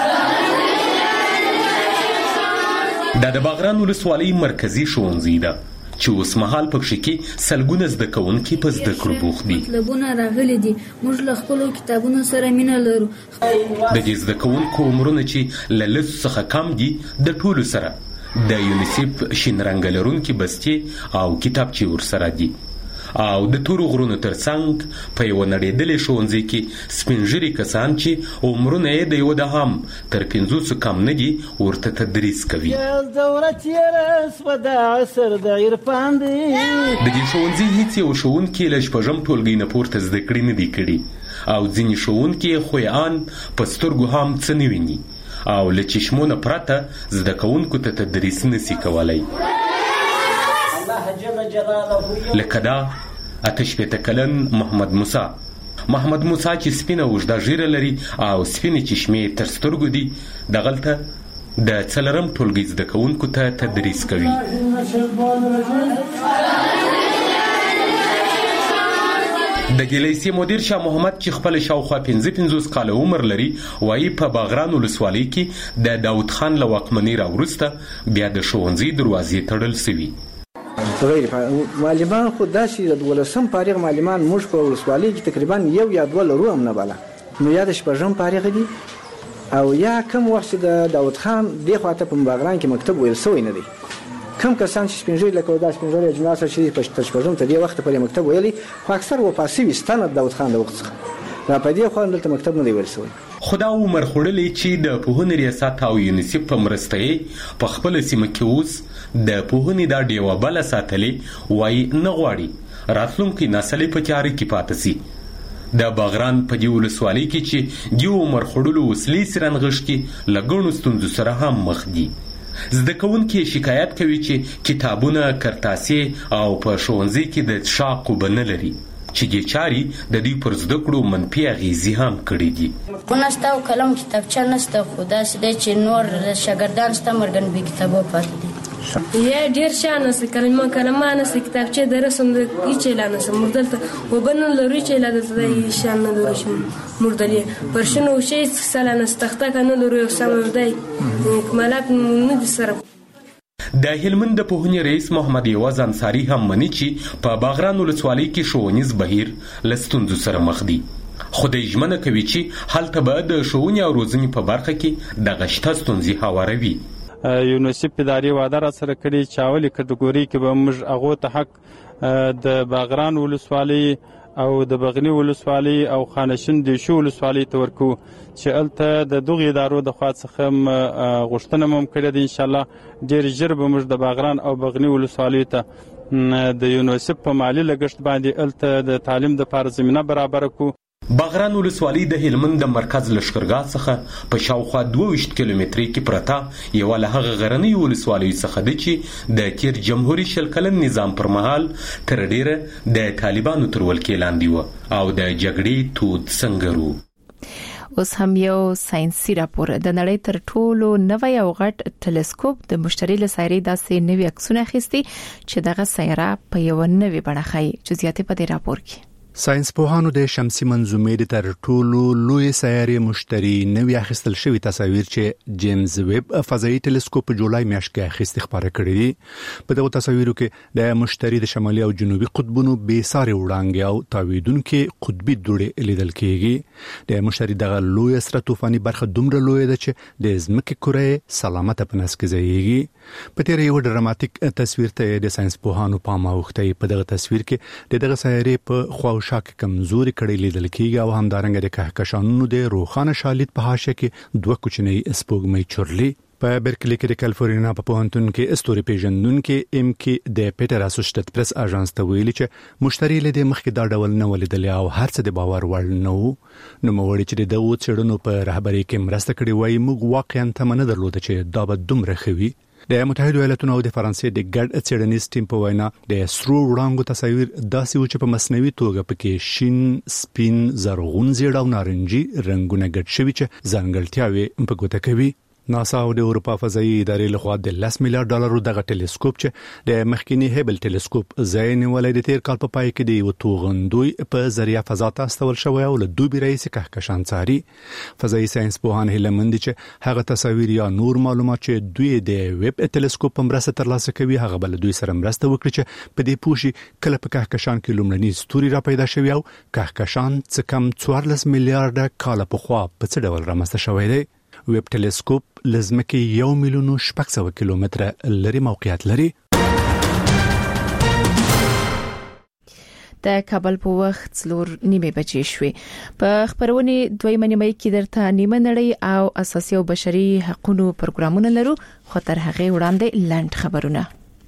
د باغران ولسوالۍ مرکزی ښوونځی ده چې اوس مهال پکې کې سلګونه زده کوونکي په زده کړو بوخت دي. مطلبونه راغلي دي، موږ له خپل کتابونو سره مینه لرو. د دې زده کوونکو عمرونه چې له لس څخه کم دي د ټولو سره د یونیسف شین رنګ لرونکي بستې او کتابچې ورسره دي او د تورو غرونو ترڅنګ په یو نړیدلې ښوونځي کې سپینږیري کسان چې عمرونه یې د یو د هم تر 500 کم نه دي ورته تدریس کوي. د دې ښوونځي هیڅ یو ښوونکی له شپږم ټولګي نه پورته زده کړې نه دي کړي او ځینې ښوونکي خویان په سترګو هم څه نه ویني او له چشمو نه پرته زده کوونکو ته تدریس نشي کولی. لکه دا 88 کلن محمد موسی چې سپینه اوږده ږیره لري او سپینې چشمې تر سترګو دي دغلته د څلورم ټولګي زده کوونکو ته تدریس کوي. د ګیلیسي مدیر شاه محمد چې خپل شاوخوا 55 کال عمر لري وایي په باغران ولسوالۍ کې د داود خان له واکمنۍ راوروسته بیا د ښوونځي دروازې تړل شوي. غیر معلمان خو داسې د 12 فارغ معلمان موږ په ولسوالۍ کې تقریبا یو یا دوه لرو هم نه بالا نو یا د شپږم فارغ دي او یا کوم وخت د داود خان د خواته په باغران کې مکتب ویل سوی نه دی. کم کسان چې سپینږیري لکه دا سپینږیري جناس چې په شپږم ته د وخت په مکتب ویلي خو اکثر و پاسوي ستانه داود خان د وخت څخه را پدې خو دلته مکتب نه دی ویل سوی. خدا عمر خړلې چې د پوهنې ریاست او یونیسف په مرسته په خپل سیمه کې اوس د پوهنې دا ډیوه بل ساتلې وای نه غواړي راتلونکي نسل په چاري کې پاتې سي. د باغران په دی ولسوالۍ کې چې دی عمر خړلو وسلې سرنغشتي لګونو ستونزو سره هم مخ دي. زده کوونکي شکایت کوي چې کتابونه کرتاسي او په ښوونځي کې د شاقو بنه لري چې د چاري د دې پر زده کړو منفي اغیزې هم کړې دي. ونسته او قلم کتابچه نسته خو داسې دی چې نور شاګردان سته مرګن به کتابو پاتې دي. یا ډیر شان نس کلمه نس کتابچه درسم د هیڅ لا نس مردلته وبنن لري چې لا د شان نه لري مردلې پرشنو شي سالا نس تخته کنه لري سم دی کمالات نه دي سره. د هلمند د پوهنې رئیس محمد یواز انصاری هم مني چې په باغران ولسوالۍ کې ښوونیز بهیر له ستونزو سره مخ دي. خو د ژمنه کوي چې هلته به د ښوونې او روزنې په برخه کې دغه شته ستونزې هواروي. یونیسف ادارې وعده را سره کړې چې اولي کټګوري کې به موږ هغه ته حق د باغران ولسوالۍ او د بغنی ولسوالۍ او خانشین د شو ولسوالۍ ته ورکو چې الته د دغه ادارو د خوا څخه غوښتنه مم کړې ده. ان شاء الله ډیر ژر به موږ د باغران او بغنی ولسوالۍ ته د یونیسف په مالی لګښت باندې الته د تعلیم د لپاره زمينه برابر کو. باغران ولسوالۍ د هلمند د مرکز لشکرګاه څخه په شاوخوا 22 کیلومتري کې پرته یو له هغه غرنۍ ولسوالۍ څخه ده چې د تیر جمهوریت شل کلن نظام پر مهال تر ډیره د طالبانو تر ولکې لاندې و او د جګړې تود سنگرو. اوس هم یو ساينسي راپور د نړۍ تر ټولو نوې او غټ ټلسکوپ د مشتري له سایرې داسې نوې عکسونه اخیستي چې دغه سایره په یو نوې بڼه ښیي. جزئیات په دې راپور کې. ساينس پوهانو د شمسي منظومې د تر ټولو لوی سیارې مشتري نوې اخیستل شوی تصاویر چې جیمز ویب فضایي ټلسکوپ په جولای میاشت کې اخیستل خبره کړې دي. په دغه تصاویرو کې د مشتري د شمالي او جنوبي قطبونو بې ساري وړانګې او تاویدونکو قطبي دوړې لیدل کېږي. د مشتري دغه لوی سره طوفاني برخه دومره لوی ده چې د ځمکې کره سلامت په نس کې ځایږي. په تیر یو ډراماتیک تصویر ته د ساينس پوهانو پام اوښتی. په دغه تصویر کې دغه سیارې په خوا شاک کمزوري کړي لیدل کیږي او همدارنګه د کهکشانونو د روخانه شالید په حاشیه کې دوه کوچنی سپوږمۍ چورلي. په برکلی کې د کالیفورنیا په پوهنتون کې استوري پیژندونکو ام کې د پیټر اسوشټت پریس اژانس ته ویلي چې مشتری له مخکې دا ډول نه ولیدل او هر څه د باور وړ نه وو. نو موړي چې د دوه چړونو په رهبری کې مرسته کړې وای موږ واقعا تمنه درلوده چې دا به دومره خوي. د متحده ایالاتونو او د فرانسې د ګډ څېړنیز ټیم په وینا د سرو وړانګو تصویر داسې و چې په مصنوعي توګه پکې شین، سپین، زرغون، زیړ او نارنجي رنگونه ګډ شوي چې ځانګړتیاوې په ګوته کوي. ناسا او د اروپا فضایي ادارې لخوا د $10 میلیارډ دغه ټلسکوپ چې د مخکینی هبل ټلسکوپ ځای نیولې د تیر کال په پای کې د توغندوی په ذریعہ فضا ته استول شوی او له دوبي رئیس کهکشان څاري. فضایي ساينس پوهان هیله مند چې هغه تصاویر یا نور معلومات چې دوی د ویب ټلسکوپ په مرسته ترلاسه کوي هغه بل دوی سره مرسته وکړي چې په دې پوښي کله په کهکشان کې لومړني ستوري را پیدا شوی او کهکشان څه کم 14 میلیارډ کال پخوا په څه ډول رامنځته شوی دی. ویب ټلسکوپ لزمکه 1,600,000 کیلومتره لري موقعیت لري. د کابل په وخت 4:30 بجې شوې. په خبرونه دویمه نیمه کې درته نیمه نړۍ او اساسي او بشري حقوقو پروګرامونه لرو خو تر هغه وړاندې لاند خبرونه.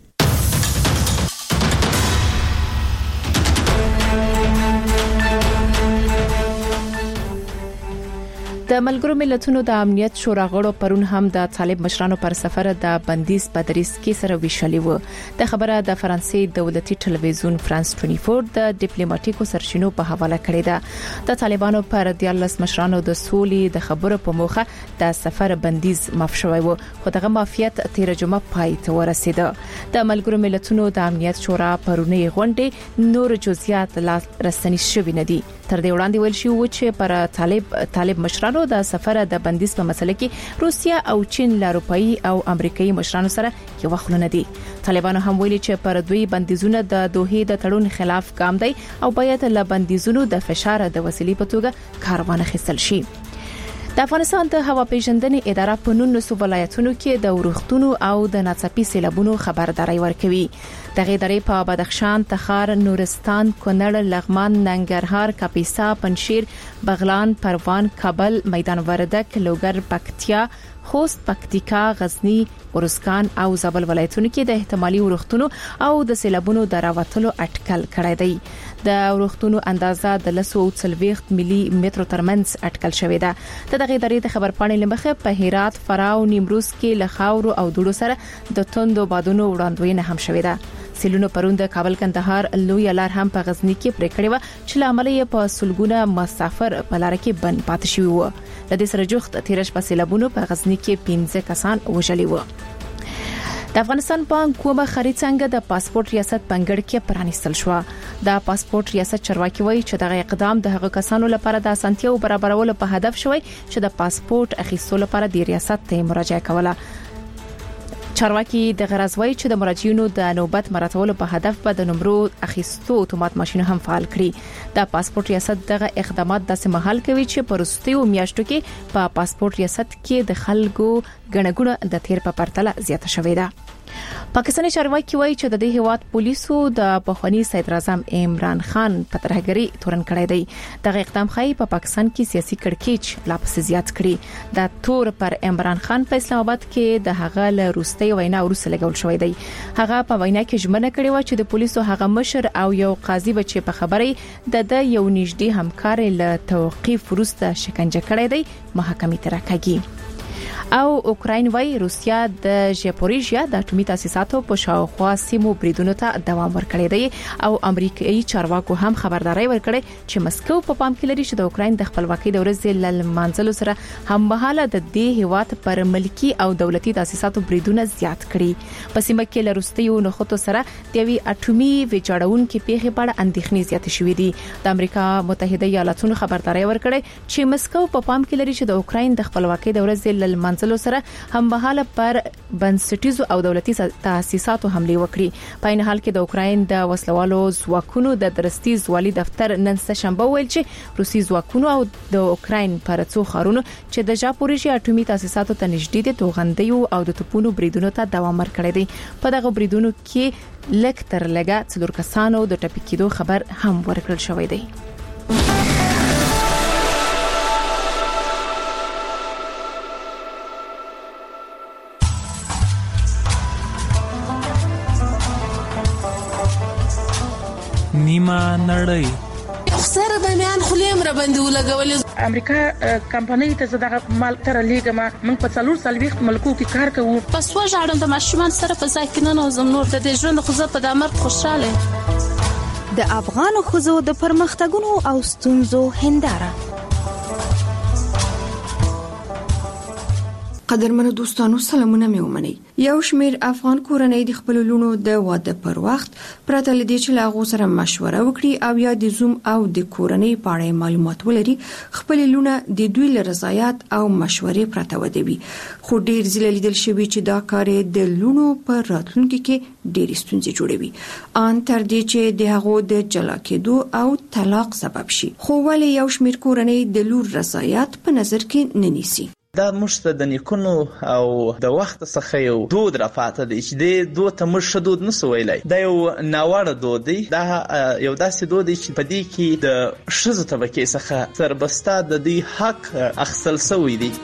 د ملګرو ملتونو د امنیت شورا غړو پرون هم د طالب مشرانو پر سفر د بندیز په دریس کې سره ویشلې و. د خبره د فرانسې دولتي ټلویزیون فرانس 24 د ډیپلوماټیکو سرچینو په حواله کړې ده. د طالبانو پر 14 مشرانو د سولې د خبرو په موخه د سفر بندیز معاف شوی و خو دغه معافیت 13 جمعه پای ته ورسېده. د ملګرو ملتونو د امنیت شورا پرونی غونډه نور جزئیات رسنۍ شوی نه دي. تر دې وړاندې ویل شو چې پر طالب مشرانو د سفر د بندیز په مسله کې روسیا او چین له اروپאי او امریکایي مشرانو سره یو وخلونه دي. طالبانو هم ویلي چې پر دوی بندیزونه د دوه د تړون خلاف ګام دی او باید له بندیزونو د فشار د وسیلې په توګه کاروان خېستل شي. د افغانستان د هوا پیژندنې اداره په 19 ولایتونو کې د ورښتونو او د ناڅاپي سیلابونو خبرداري ورکوي. دغه ادارې په بدخشان، تخار، نورستان، کونړ، لغمان، ننګرهار، کاپیسا، پنجشیر، بغلان، پروان، کابل، میدان وردګ، لوګر، پکتیا، خوست، پکتیکا، غزنی، ورسکان او زابل ولایتونو کې د احتمالي ورښتونو او د سیلابونو دراوتلو اټکل کړی دی. د ورښتونو اندازه د 140 ملي متر ترمنځ اټکل شوې ده. دغه ادارې د خبرپاڼې لمخه په هرات، فراه، نیمروز کې له خاورو او دوړو سره د توندو بادونو وړاندوینه هم شوې ده. سیلونو پروند کابل کندهار لوی لار هم په غزنی کې پرې کړې و چې لامل یې په سلګونه مسافر په لار کې بند پاتې شوی و. د دې سره جوخت تیرش په سیلابونو په غزنی کې 15 کسان وژلي و. د افغانستان بانک کومه خرید څنګه د پاسپورت ریاست پنګړ کې پرانیستل شو. د پاسپورت ریاست چارواکي وایي چې دغه اقدام د هغه کسانو لپاره د اسانتیاو برابرولو په هدف شوی چې د پاسپورت اخیستلو لپاره د ریاست ته مراجعه کوله. چارواکي د غرض وایي چې د مراجعینو د نوبت مراتبولو په هدف به د نمبرو اخیستو اتومات ماشين هم فعال کړي. د پاسپورت ریاست دغه اقدامات د سمحال کوي چې په وروستیو میاشتو کې په پاسپورت ریاست کې د خلکو غنګونه د تیر په پرتله زیاته شوې ده. پاکستاني چارواکي وایي چې د دې هیواد پولیسو د پخوانی صدر اعظم عمران خان په ترهګری تورن کړی دی. دغه اقدام خای په پاکستان کې سیاسي کړکېچ لا پسې زیات کړي. د تور پر عمران خان په اسلام آباد کې د هغه له روستي وینا ورسره لګول شوې دی. هغه په وینا کې ژمنه کړې و چې د پولیسو هغه مشر او یو قاضي بچي په خبرې د یو نږدې همکار له توقيف وروسته شکنجه کړی دی محکمې ته راکاږي. او اوکراین وای روسیا د ژپوریژیا د اټومي تاسیساتو په شاوخوا سیمو بریدونو ته دوام ورکړی دی او امریکایي چارواکو هم خبرداري ورکړي چې مسکو په پام کې لري چې د اوکراین د خپلواکۍ د ورځې لمانځلو سره هم مهاله د دې هیواد پر ملکی او دولتي تاسیساتو بریدونه زیات کړي. په سیمه کې لروستیو نخودو سره د وی اټومي ویجاړونکو پیښې په اړه اندېښنې زیاتې شوې دي. د امریکا متحده ایالاتونو خبرداري ورکړي چې مسکو په پام کې لري چې د اوکراین د خپلواکۍ د ورځې لمانځلو خلاصلو سره هممهاله پر بنسټیزو او دولتي تاسیساتو حمله وکړي. په این حال کې د اوکراین د وسلوالو ځواکونو د درستي زوالي دفتر نن شنبه ویل چې روسي ځواکونو او د اوکراین پر څو خارونو چې د ژاپوريژي اټومي تاسیساتو ته نږدې دي توغندیو او د توپونو بریدونو ته دوام ورکړی دی. په دغه بریدونو کې لک تر لګه 4 کسانو د ټپي کېدو خبر هم ورکړل شوی دی. نیمه نړۍ سره د میان خلیم را باندې ولګولې. امریکا کمپنۍ ته زداغه مال تر لیګما موږ په 4 ملکو کې کار کوو. پس وژاړم د ماشومان سره په ځای کې نه نوزم نور د ژوند خو زه په دمر خوشاله. د افغان خزو د پرمختګونو او ستونزو هنداره. قدرمنو دوستانو سلامونه مې ومنئ. یو شمیر افغان کورنۍ د خپل لونو د واده پر وخت پرته لدی چې لاغو سره مشوره وکړي او یا د زوم او د کورنۍ په اړه معلومات ولري خپل لونه د دوی له رضایت او مشورې پرته ودوي. خو ډیر ځله لیدل شوی چې دا کار د لونو پر راتلونکو کې ډیر ستونزې جوړوي ان تر دې چې د هغو د جلا کېدو او طلاق سبب شي. خو ولې یو شمیر کورنۍ د لور رضایت په نظر کې نه نیسي؟ دا مشته د نیکونو او د وخت څخه یو دود راپاته دی چې د دوه تمر شدود نسو ویلای. دا یو ناوړه دود دی. دا یو داسې دود دی چې په دې کې د شذ طبقه څخه سربسته د دې حق اخصل سوی دی.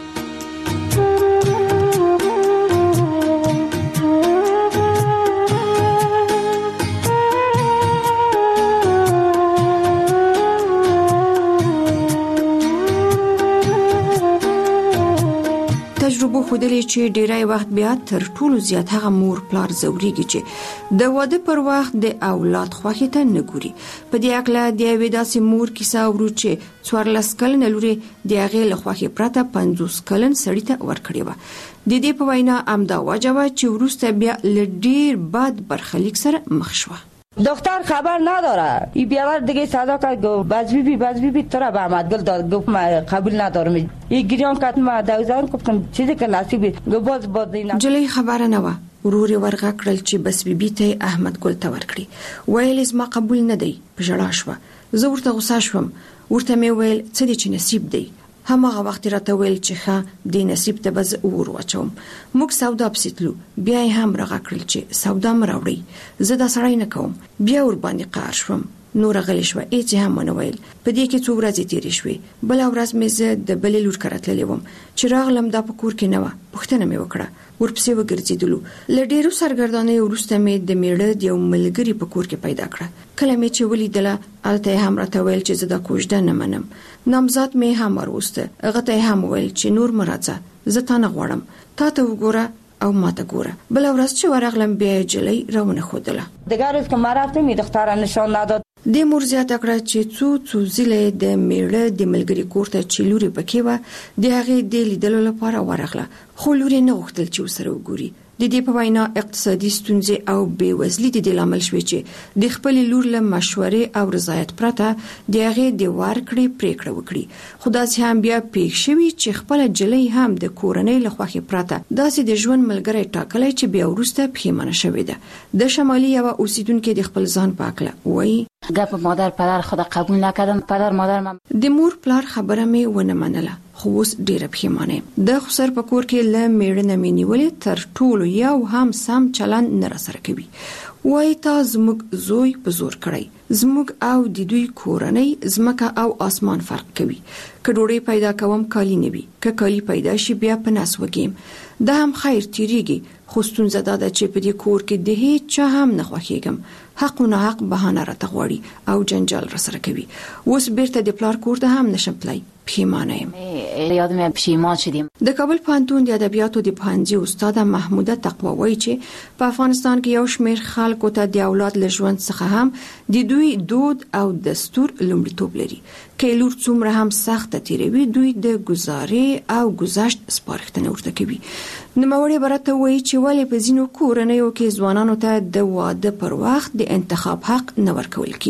تجربه خودلې چې ډیری وخت بیا تر ټولو زیات هغه مور پلار زوريږي چې د واده پر وخت د اولاد خوښي ته نه ګوري. په دې اکله د یوې داسې مور کیسه ورو چې 14 کلن لوري د هغه له خوښي پرته 50 کلن سړی ته ورکړی و. د دې په وینا امدا واجبه چې ورسته بیا لډیر بد برخلیک سره مخ شوه. دختر خبر نداره این بیاور دیگه صدا کرد گفت بی ترا به احمد گل داد گفت من قبول ندارم. این گریان کرد ما دوزان گفتم چیزی که نصیبی گفت باز دینا جلی خبر نه و ورور ورغه کړل چې بس بی ته احمد ګل ته ورکړي. ویل از ما قبول نه دی. په ژړا شو. زه ورته غوسه شوم. ورته مې ویل څه دي چې نصیب دی. همغه وخت راته ویل چې ښه د نصیب ته بز اور واچوم. موږ سودا پسیتلو. بیا هم راغه کړل چې سودا مراوړي. زه دا سړی نه کوم. بیا ور باندې قهر شوم. نور غلی شو. اېڅ هم نه ویل. په دې کې څو ورځې تیرې شوې. بل ورځ مې زه د بلې لور کرتللې وم چې راغلم دا په کور کې نه و. پښتنه مې وکړه. ورپسې وګرځیدلو. لډیرو سرګردانې ورسته مې د میړه د یو ملګری په کور کې پیدا کړه. کله مې چې ولیدله الته هم راته ویل چې زه د کوژده نه منم. نامزاد مې هم وروسته هغه ته هم ویل چې نور مرزه زه تا نه غواړم. تا ته وګوره او ما ته ګوره. بل ورځ چې ورغلم بیا جلی راونه خودله. دیگر روز که ما رفتم می دختره نشان نداد. د مور زیاته کړه چې څو ځله د میړه د ملګری کور ته چې لوري پکې و د هغه د لیدلو لپاره ورغله. خو لوري نه غوښتل چې وسره وګوري. د دې په وینا اقتصادي ستونزې او بیوزلي د لامل شوې چې د خپل لور له مشورې او رضایت پرته د هغه د ورکړې پریکړه وکړي. خو داسې هم بیا پیښ شوی چې خپل جلی هم د کورنۍ له خوښې پرته داسې د ژوند ملګری ټاکلی چې بیا ورسته پښیمانه شوې ده. د شمالي یو اوسیدونکو د خپل ځان پاکله وایي گپ مادر پدر خود قبول نکردم. پدر مادر من د مور پلار خبره مې ونه منله. خو اوس ډیره پښیمانه د خسر په کور کې ل میړنه مې نیولې تر ټولو یو هم سم چلن نه راسره کوي. وای تا زموږ زوی په زور کړی. زموږ او د دوی کورنۍ زمکه او اسمان فرق کوي. کډوړې پیدا کوم کالی نوي ک کالی پیدا شي بیا په ناس وګیم. دا هم خیر تیریږي. خو ستونزه دا ده چې په دې کور کې د هیڅ چا هم نه خوښیږم. حق نه حق بهانه راته غواړي او جنجال را سره کوي. اوس بیرته د پلار کور ته هم نشم تلای. پښیمانه یم. یادم پښیمان شدم. د کابل پوهنتون د ادبیاتو د پوهنځي استاد محموده تقوا وایي چې په افغانستان کې یو شمېر خلکو ته د اولاد له ژوند څخه هم د دوی دود او دستور لومړیتوب لري. که لور څومره هم سخت تیروي دوی د گزارې او گذشت سپارښتنه ورته کوي. نوموړی برته وایي چې ولې په ځینو کورنیو کې ځوانانو ته د واده پر وخت د انتخاب حق نه ورکول کیږي.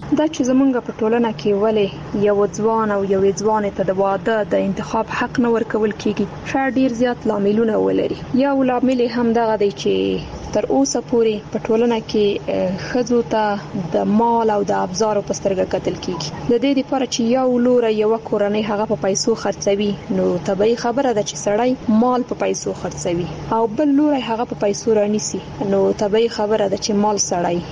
دا چې زمونږ په ټولنه کې ولې یو ځوان او یو ځوانې ته د واده د انتخاب حق نه ورکول کیږي شاید ډیر زیات لاملونه ولري. یو لامل هم دغه دی چې تر اوسه پورې په ټولنه کې ښځو ته د مال او د ابزارو په سترګه کتل کیږي. د دې لپاره چې یو لوری یو کورنۍ هغه په پیسو خرڅوي نو طبيعي خبره ده چې سړی مال په پیسو خرڅوي او بل لوری هغه په پیسو رانیسي نو طبيعي خبره ده چې مال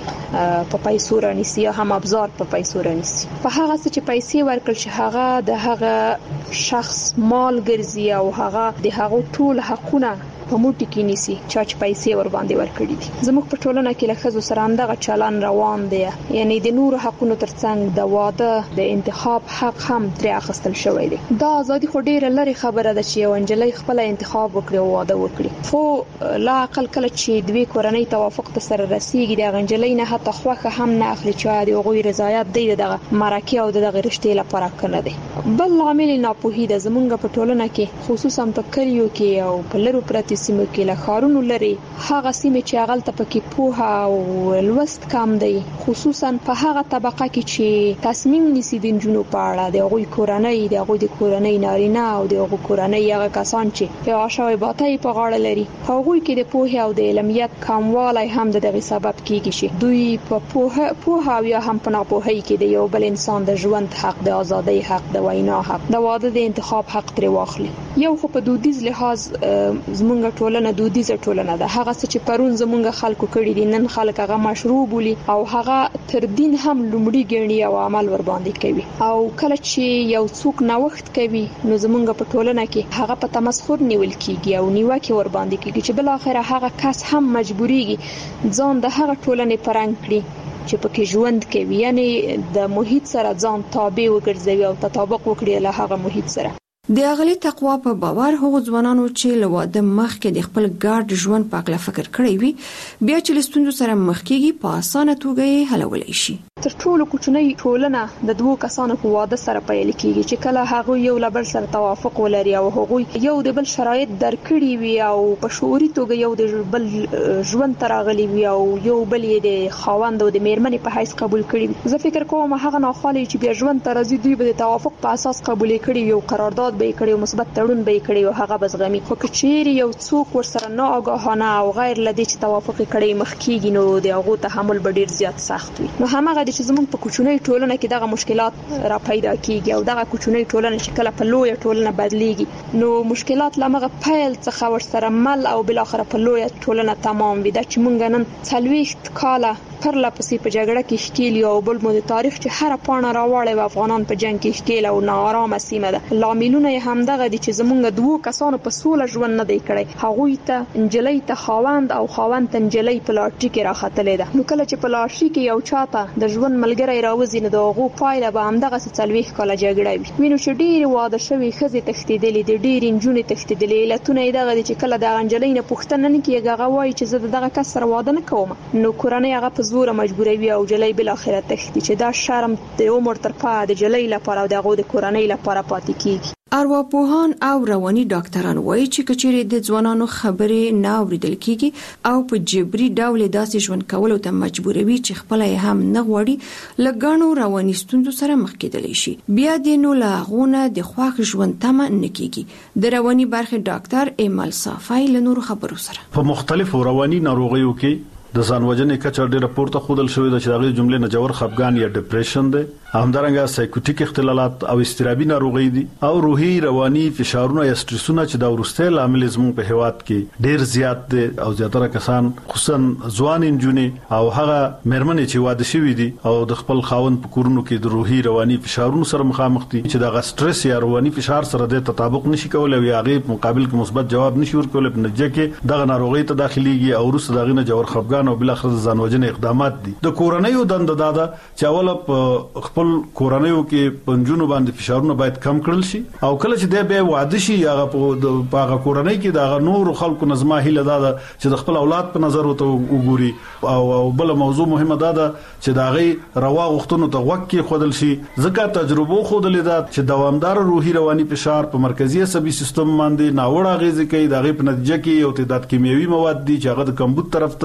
سړی په پیسو رانیسي یا هم ابزار په پیسو رانیسي. په هغه څه چې پیسې ورکړل شي هغه د هغه شخص مال ګرځي او هغه د هغه ټول حقونه په موټي کې نیسي چې پیسې ور باندې ورکړي دي. زموږ په ټولنه کې له ښځو سره همدغه چلن روان دی، یعنی د نور حقونو ترڅنګ د واده د انتخاب حق هم ترې اخیستل شوی دی. دا ازادي خو ډیره لري خبره ده چې یو انجلۍ خپل انتخاب وکړي او واده وکړي، خو لا اقل کله چې دوی کورنۍ توافق ته سره رسیږي د انجلۍ نه حتی خوخه هم نه اخلي چې د غوی رضایت دی دغه مرکه او دغه رشتې لپاره کنه دی. بل عامل ناپوهي ده زمونږ په ټولنه کې خصوصا په کلیو کې او په لرو پرتې سیمو کې له خارونو لري هغه سیمې چې هغه ته پکې پوهه او لوست کم دی، خصوصا په هغه طبقه کې چې تصمیم نیسي د جنونو په اړه د غوی کورنۍ د غوی د کورنۍ نارینه او د غوی کورنۍ هغه کسان چې په عاشوي باتای په غاړه لري هغه کې د پوهه او د علمیت کموالی هم دغه سبب کیږي چې دوی په پوهه او یا هم په ناپوهۍ کې د یو بل انسان د ژوند حق، د ازادۍ حق، د وینا حق، د واده د انتخاب حق تر واخلي. یو خو په دودیز لحاظ زمونږ ټولنه دودیزه ټولنه ده، هغه څه چې پرون زمونږ خلکو کړی دي نن خلک هغه مشروع بولي او هغه تر دین هم لومړی ګڼي او عمل ور باندې کوي. او کله چې یو څوک نوښت کوي نو زمونږ په ټولنه کې هغه په تمسخر نیول کیږي او نیوکه ور باندې کیږي چې بل اخر هغه کس هم مجبوریږي ځان د هغه ټولنې پرنګ کړي چې پکې ژوند کوي، یعنی د محیط سره ځان تابع وګرځوي او تطابق وکړي له هغه محیط سره. د اغلی تقوا په باور هغو ځوانانو چې له واده مخکې د خپل ګډ ژوند په اړه فکر کړی وي بیا چې له ستونزو سره مخ کیږي په اسانه توګه یې حلولی شي. تر ټولو کوچنۍ ټولنه د دوه کسانو په واده سره پیل کیږي چې کله هغه یو له بل سره توافق ولري او هغه یو د بل شرایط درکړي وي او په شعوري توګه یو د بل ژوند تراغلي وي او یو بل یې د خاوند او د میرمنې په حیث قبول کړي. زه فکر کوم هغه ناخالي چې بیا ژوند ترازی دوی به د توافق په اساس قبول کړي یو قرارداد به کړي او مثبت تړون به کړي او هغه بزغمي. خو کچېری یو څوک ورسره نه آگاهانه او غیر لدی چې توافق کړي مخ کیږي نو د هغه تحمل به ډیر زیات سخت وي. نو همغه چې زموږ په کوچنۍ ټولنه کې دغه مشکلات را پیدا کیږي او دغه کوچنۍ ټولنه چې کله په لوی ټولنه بدليږي نو مشکلات لمغه پیل څخه ورسره مل او بل اخر په لوی ټولنه تمام وي. دا چې مونږ نن 40 کاله پر لپسې په جګړه کې ښکیل او بل مو د تاریخ چې هر پانه راوړل افغانان په جنگ کې ښکیل او ناارامه سیمه ده. لاملونه هم دغه دي چې زمونږ دوه کسانو په سوله ژوند نه دی کړی، هغه ته انجلۍ ته خاوند او خاوند ته انجلۍ په لاټري کې راختلې ده. نو کله چې په لاټري کې یو چاته د ژوند ملګری راوځي نو دغه پایله به هم دغه 40 کاله جګړه وي. وینو چې ډیر واده شوی خزې تښتیدلې دي، ډیر انجونې تښتیدلې، لتونه دغه چې کله د انجلۍ نه پوښتنه نه کیږي هغه وایي چې زه دغه کس سره واده نه کوم نو کورنۍ هغه په زور مجبوروي او جلۍ بل اخرت تختی چې دا شرم د عمر تر پا د جلۍ لپاره او دغه د کورنۍ لپاره پاتې کیږي. ارواپوهان او رواني ډاکټران وایي چې کچېرې د ځوانانو خبرې نه اوریدل کیږي او په جبري ډول داسې ژوند کولو ته مجبوروي چې خپل یې هم نه غواړي لګانو رواني ستونزو سره مخ کېدلی شي. بیا د نو لاغونه د خواخ ژوند تمه نه کیږي. د رواني برخه ډاکټر ایمل صافای له نورو خبرو سره په مختلفو رواني ناروغیو کې د ځان وژنې کچه ډیره پورته خودل شوې ده چې دغه جملې نه جوړ خفګان یا ډیپریشن ده، همدارنګه سایکوټیک اختلالات او اضطرابي ناروغي دي او روحي رواني فشارونه یا سټریسونه چې د ورسته لامل زموږ په هیواد کې ډیر زیات دي او زیاتره کسان خصوصا ځوان انجونې او هغه مېرمنې چې واده شوي دي او د خپل خاوند په کورونو کې د روحي رواني فشارونو سره مخامخ دي چې د سټریس یا رواني فشار سره د تطابق نشي کولای او هغه په مقابل کې مثبت جواب نشي ورکولای په نتیجه کې دغه ناروغي ته داخليږي او ورسته دغه نه جوړ خفګان او بل اخر ځان وژنې اقدامات دي. د کورنیو دنده دادا چې اول خپل کورنیو کې پنځونو باندې فشارونه باید کم کړل شي او کله چې د به واده شي هغه په کورنۍ کې د نور خلکو نظم هله دادا چې د خپل اولاد په نظر وته وګوري او بل موضوع مهمه دادا چې دا غي روا غختونو ته وکه خودل شي ځکه تجربه خودلې ده چې دوامدار روحي رواني فشار په مرکزي عصبي سیستم باندې ناوړه غیزه کوي. دا غي په نتیجه کې یو تعداد کیمیاوي مواد دي چې هغه د کمبود طرف ته ځي او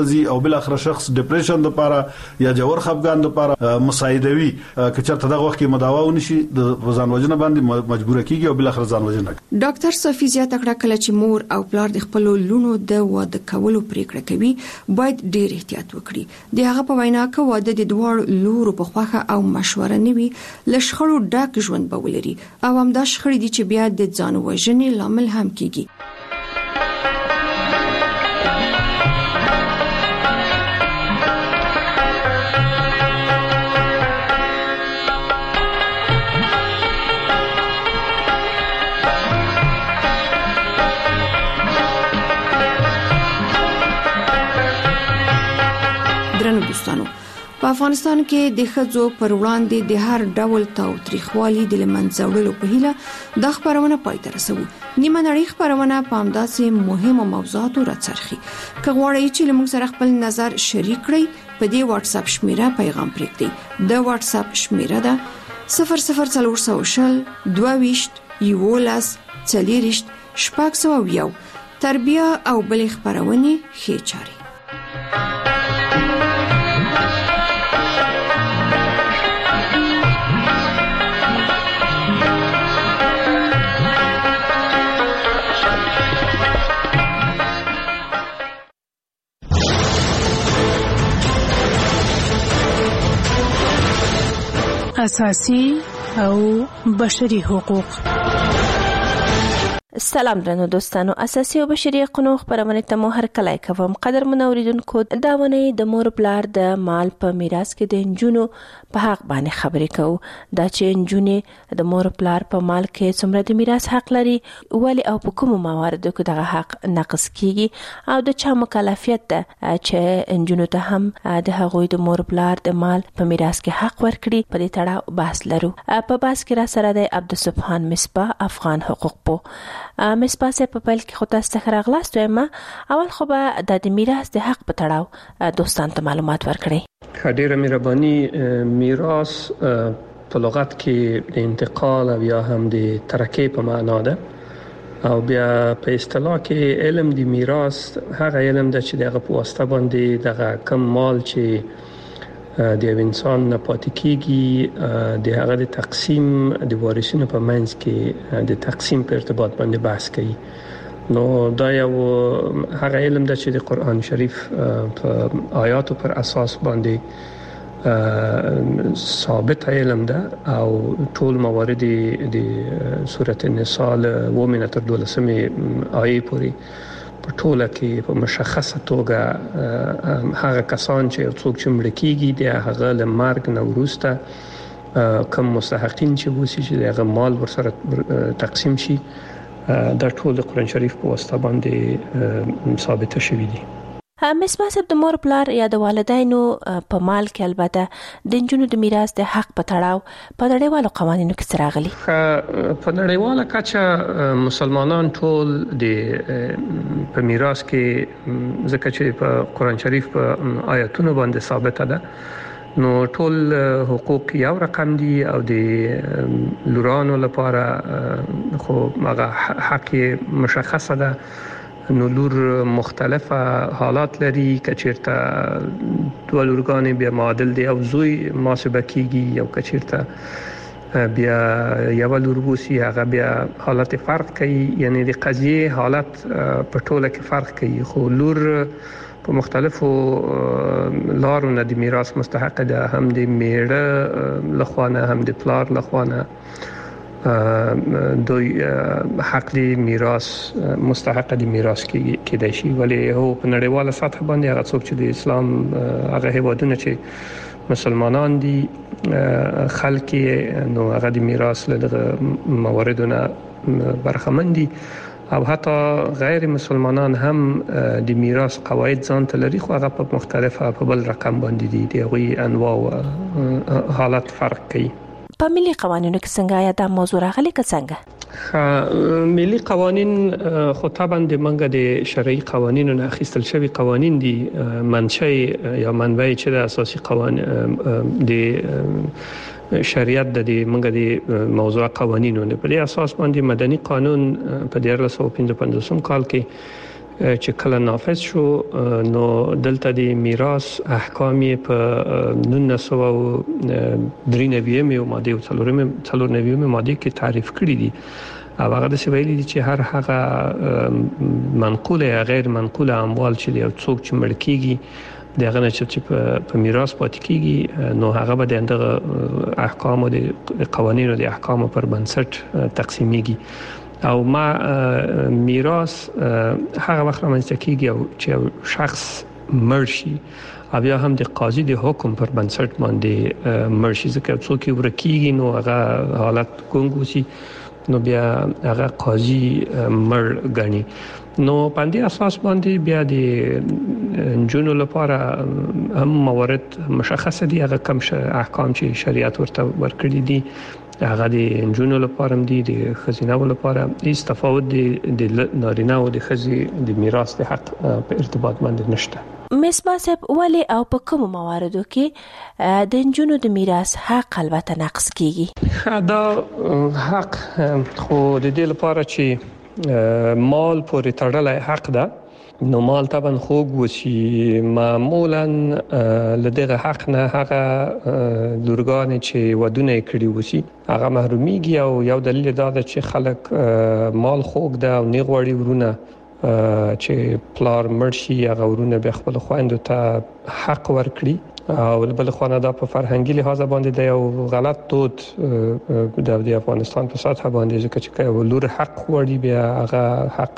بل اخر شخص ډیپریشن د لپاره یا جوړ خفګان د لپاره مساعدوي چې چرته دغه وخت کې مداوا ونشي د ځان وژنه باندې مجبور کیږي او بل اخر ځان وژنه. ډاکټر صفی زیاته کړه کله چې مور او پلار د خپل لونو د واده کولو پریکړه کوي باید ډیر احتیاط وکړي. د هغه په وینا کې واده د دوه لورو په خوخه او مشوره نیوي لشخړو ډک ژوند به ولري او هم دا شخړې دي چې بیا د ځان وژنې لامل هم کیږي. په افغانستان کې د ښځو پر وړاندې د هر ډول تاوتریخوالي د لمنځه وړلو په هیله د خبرونه پای ته رسوي. نیمه نړۍ خبرونه په همداسې مهمو موضوعاتو راڅرخي. که غواړئ چې موږ سره خپل نظر شریک کړئ په دې واتس اپ شمیره پیغام پرېږدئ. د واتس اپ شمیره ده 00400 22 11 40 601. تربیه او بل خبرونه ښه چاري. اساسي او بشري حقوق. سلام درنو دوستانو، اساسي او بشري حقوق خبرونه ته مو هر کله کوم. قدر منوریدونکو دا ونه د مور پلار د مال په میراث کې د انجونو په حق باندې خبرې کوو. دا چې انجونې د مور پلار په مال کې څومره د میراث حق لري، ولی او په کوم مواردو کې دغه حق نقص کیږي او د چا مکلفیت ده چې انجونو ته هم د هغوی د مور پلار د مال په میراث کې حق ورکړي. په دې تړاو بحث لرو. په بحث کې را سره د عبدالسبحان مصباح افغان حقوق پو مصباح په پیل کې خو تاسو ته راغلاست وایم. اول خو به د میراث د حق په تړاو دوستان ته معلومات ورکړي. ډیره مهرباني. میراث په لغت کې د انتقال او یا هم د ترکه په معنا ده او بیا په اصطلاح کې علم د میراث هغه علم ده چې دغه په واسطه باندې دغه کم مال چې د انسان نه پاتې کیږي د هغه د تقسیم د وارثینو په منځ کې د تقسیم په ارتباط باندې بحث کوي. نو دا یو هغه علم ده چې د قرآن شریف په آیاتو پر اساس باندې ثابت علم ده او ټول موارد د سورۃ النساء 9 تر 12 آیې پورې په ټوله کې په مشخصه توګه هغه کسان چې څوک چې مړ کیږي د هغه له مرګ نه وروسته کوم مستحقین چې وسی چې هغه مال ورسره تقسیم شي دا ټول قرآن شریف په واسطه باندې ثابت شوی دي. مصباح صاحب د مور پلار یا د والدینو په مال کې البته د انجونو د میراث د حق په تړاو په نړیوالو قوانینو کې راغلي. په نړیواله کچه مسلمانان ټول د په میراث کې ځکه چې په قرآن شریف په آیاتونو باندې ثابت ده نو ټول حقوق یو رقم دي او د لورانو لپاره خو هغه حق مشخصه ده. نو لور مختلفه حالات لري کچیرته دوه لورګانې بیا معادل دي او زوی محاسبه کیږي یو کچیرته بیا یو لور وسی هغه بیا حالت فرق کوي یعنی د قضیه حالت په ټوله کې فرق کوي خو لور په مختلفو لارو نه د میراث مستحق ده هم د میړه لخوانه هم د پلار لخوانه دوی حق دی میراث مستحق دی میراث کې دی شي ولی هو په نړیواله سطح باندې هغه څوک چې د اسلام هغه هیوادونه چې مسلمانان دي خلک نو هغه د میراث له مواردونه برخمن دي او حتی غیر مسلمانان هم د میراث قواعد ځان ته لري خو هغه په مختلفه په بل رقم باندې دي د غوي انواع او حالات فرق کوي. په ملي قوانینو کې څنګه یا د موضوع راغلي که څنګه؟ ملي قوانین خو طبعا د منګه د شرعي قوانینو نه اخیستل شوی قوانین دي منشأ یا منبع چې د اساسي قوانین د شریعت د منګه د موضوع قوانینو نه په اساس باندې مدني قانون په 1955 کال کې چې کله نافذ شو نو دلته د میراث احکام په 1993 ماده او 490 ماده کې تعریف کړی دي او هغه د سویلي دي چې هر هغه منقوله یا غیر منقوله اموال چې یو څوک چې مړ کیږي دغه نه چې په میراث پاتې کیږي نو هغه به د احکام او د قوانینو د احکام پر بنسټ تقسیمیږي او ما میراث هغه وخت رامنځته کیږي چې شخص مړ شي او بیا هم د قاضي د حکم پر بنسټ باندې مړ شي ځکه څوک ورکیږي نو هغه حالت ګونګوسی نو بیا هغه قاضي مړ غني نو باندې اساس باندې بیا د جنو لپاره هم موارد مشخص دي هغه کوم احکام چې شریعت ورته ورکړي دي هغه د جنو لپاره دي د خزینه لپاره هیڅ تفاوت دي د نارینه او د خزي د میراث د حق په ارتباط باندې نشته. مصباح صاحب ولې او په کوم مواردو کې د جنو د میراث حق البته نقص کیږي؟ دا حق خو د دې لپاره چې مال پورې تړلای حق ده نو مال طبعا خوږ وسی معمولا لدغه حق نه هغه لورګان چې ودونه کړی وسی هغه محرومیږي او یو دلیل دا ده چې خلک مال خوږ ده او نه غوړي ورونه چې پلار مرشي هغه ورونه به خپل خويندو ته حق ورکړي او بل خو نه دا په فرهنګي لحاظ باندې د یو غلط دود د افغانستان په سطح باندې چې ولور حق وړي بیا هغه حق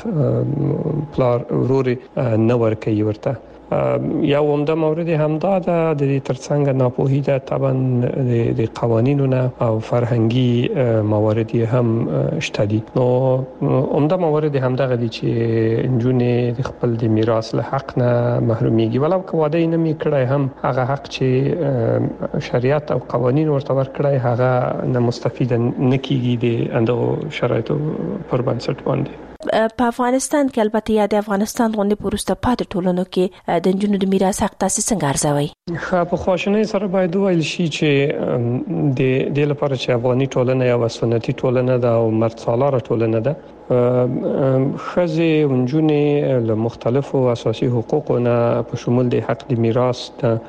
پلار وروري نه ورکوي ورته یا عمده مورد همدا ده د ترڅنګ ناپوهی ده طبعا د قوانینو نه او فرهنګي موارد هم شته دي نو عمده موارد همدا غدي چې جنونه د خپل د میراث له حق نه محرومیږي ولو که واده نه میکړای هم هغه حق چې شریعت او قوانین ورته ورکړای هغه نه مستفید نه کیږي د اندو شرایطو پر بنسټ باندې. په افغانستان کې البته یا د افغانستان غونډې پورسته پاتې ټولنو کې د جنونو د میراث حق تاسو څنګه ارزوي؟ په خواشنۍ سره باید ویل شي چې د لپاره چې افغاني ټولنه یا سنتي ټولنه ده او مرد سالاره ټولنه ده خزي ونجونې له مختلفو اساسي حقوقو نه په شمول د حق د میراث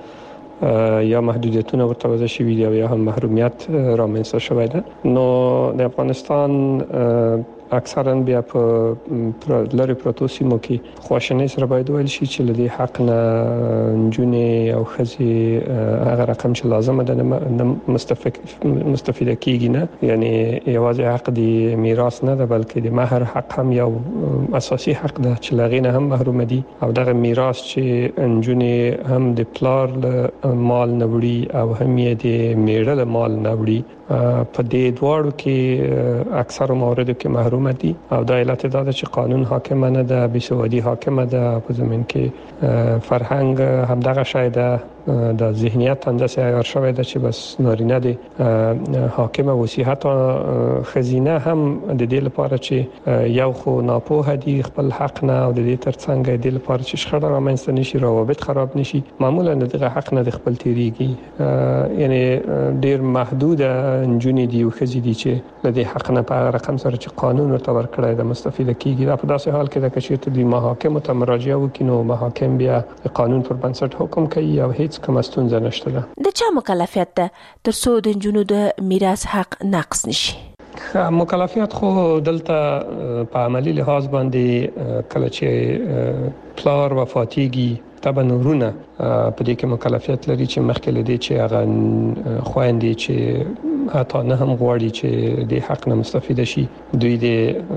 یا محدودیتونه ورته وضع شوي دي او یا هم محرومیت رامنځته شوی ده نو د افغانستان اکثرا بیا په لری پروتو سیمو کې خواشنۍ سره باید ویل شي چې لدی حق نه جنې او خزي هغه رقم چې لازم ده نه مستفیده کیږي نه یعنی یوازې حق دی میراث نه ده بلکې د مہر حق هم یو اساسي حق ده چې لغینه هم محروم دي او دغه میراث چې جنې هم د پلار مال نه وړي او هم یې د میړه مال نه وړي په دې دواړو کې اکثر موارد کې محروم دي او د علت دا چې قانون حاکم نه ده بيسوادي حاکم ده په زمين کې فرهنګ هم دغه شای ده د ذهنیت اندازه عیار شوی ده چې بس نارینه دي حاکم وصیحت خزینه هم د دې لپاره چې یو خو ناپوه دي خپل حق نه او د دې ترڅنګ د دې لپاره چې شخړه رامنځته نشي روابط خراب نشي معمولا دغه حق نه د خپل تیریږي یعنی ډیر محدود جنونی دی او خزي دي چې د دې حق نه په رقم سره چې قانون ورته ورکړی د مستفید کیږي دا په داسې حال کې د کشیت د محاکم ته مراجعه وکړي نو محاکم بیا قانون پر بنسټ حکم کوي او هیڅ کوم ستونزه نشته ده. د چا مکلفیت ده ترڅو د جنونو د میراث حق نقص نشي؟ مکلفیت خو دلته په عملی لحاظ باندې کله چې پلار وفاتيږي طبعا ورونه په دې کې مکلفیت لري چې مخکې لدی چې هغه خويندې چې حتی نه هم غواړي چې د حق نه مستفید شي دوی د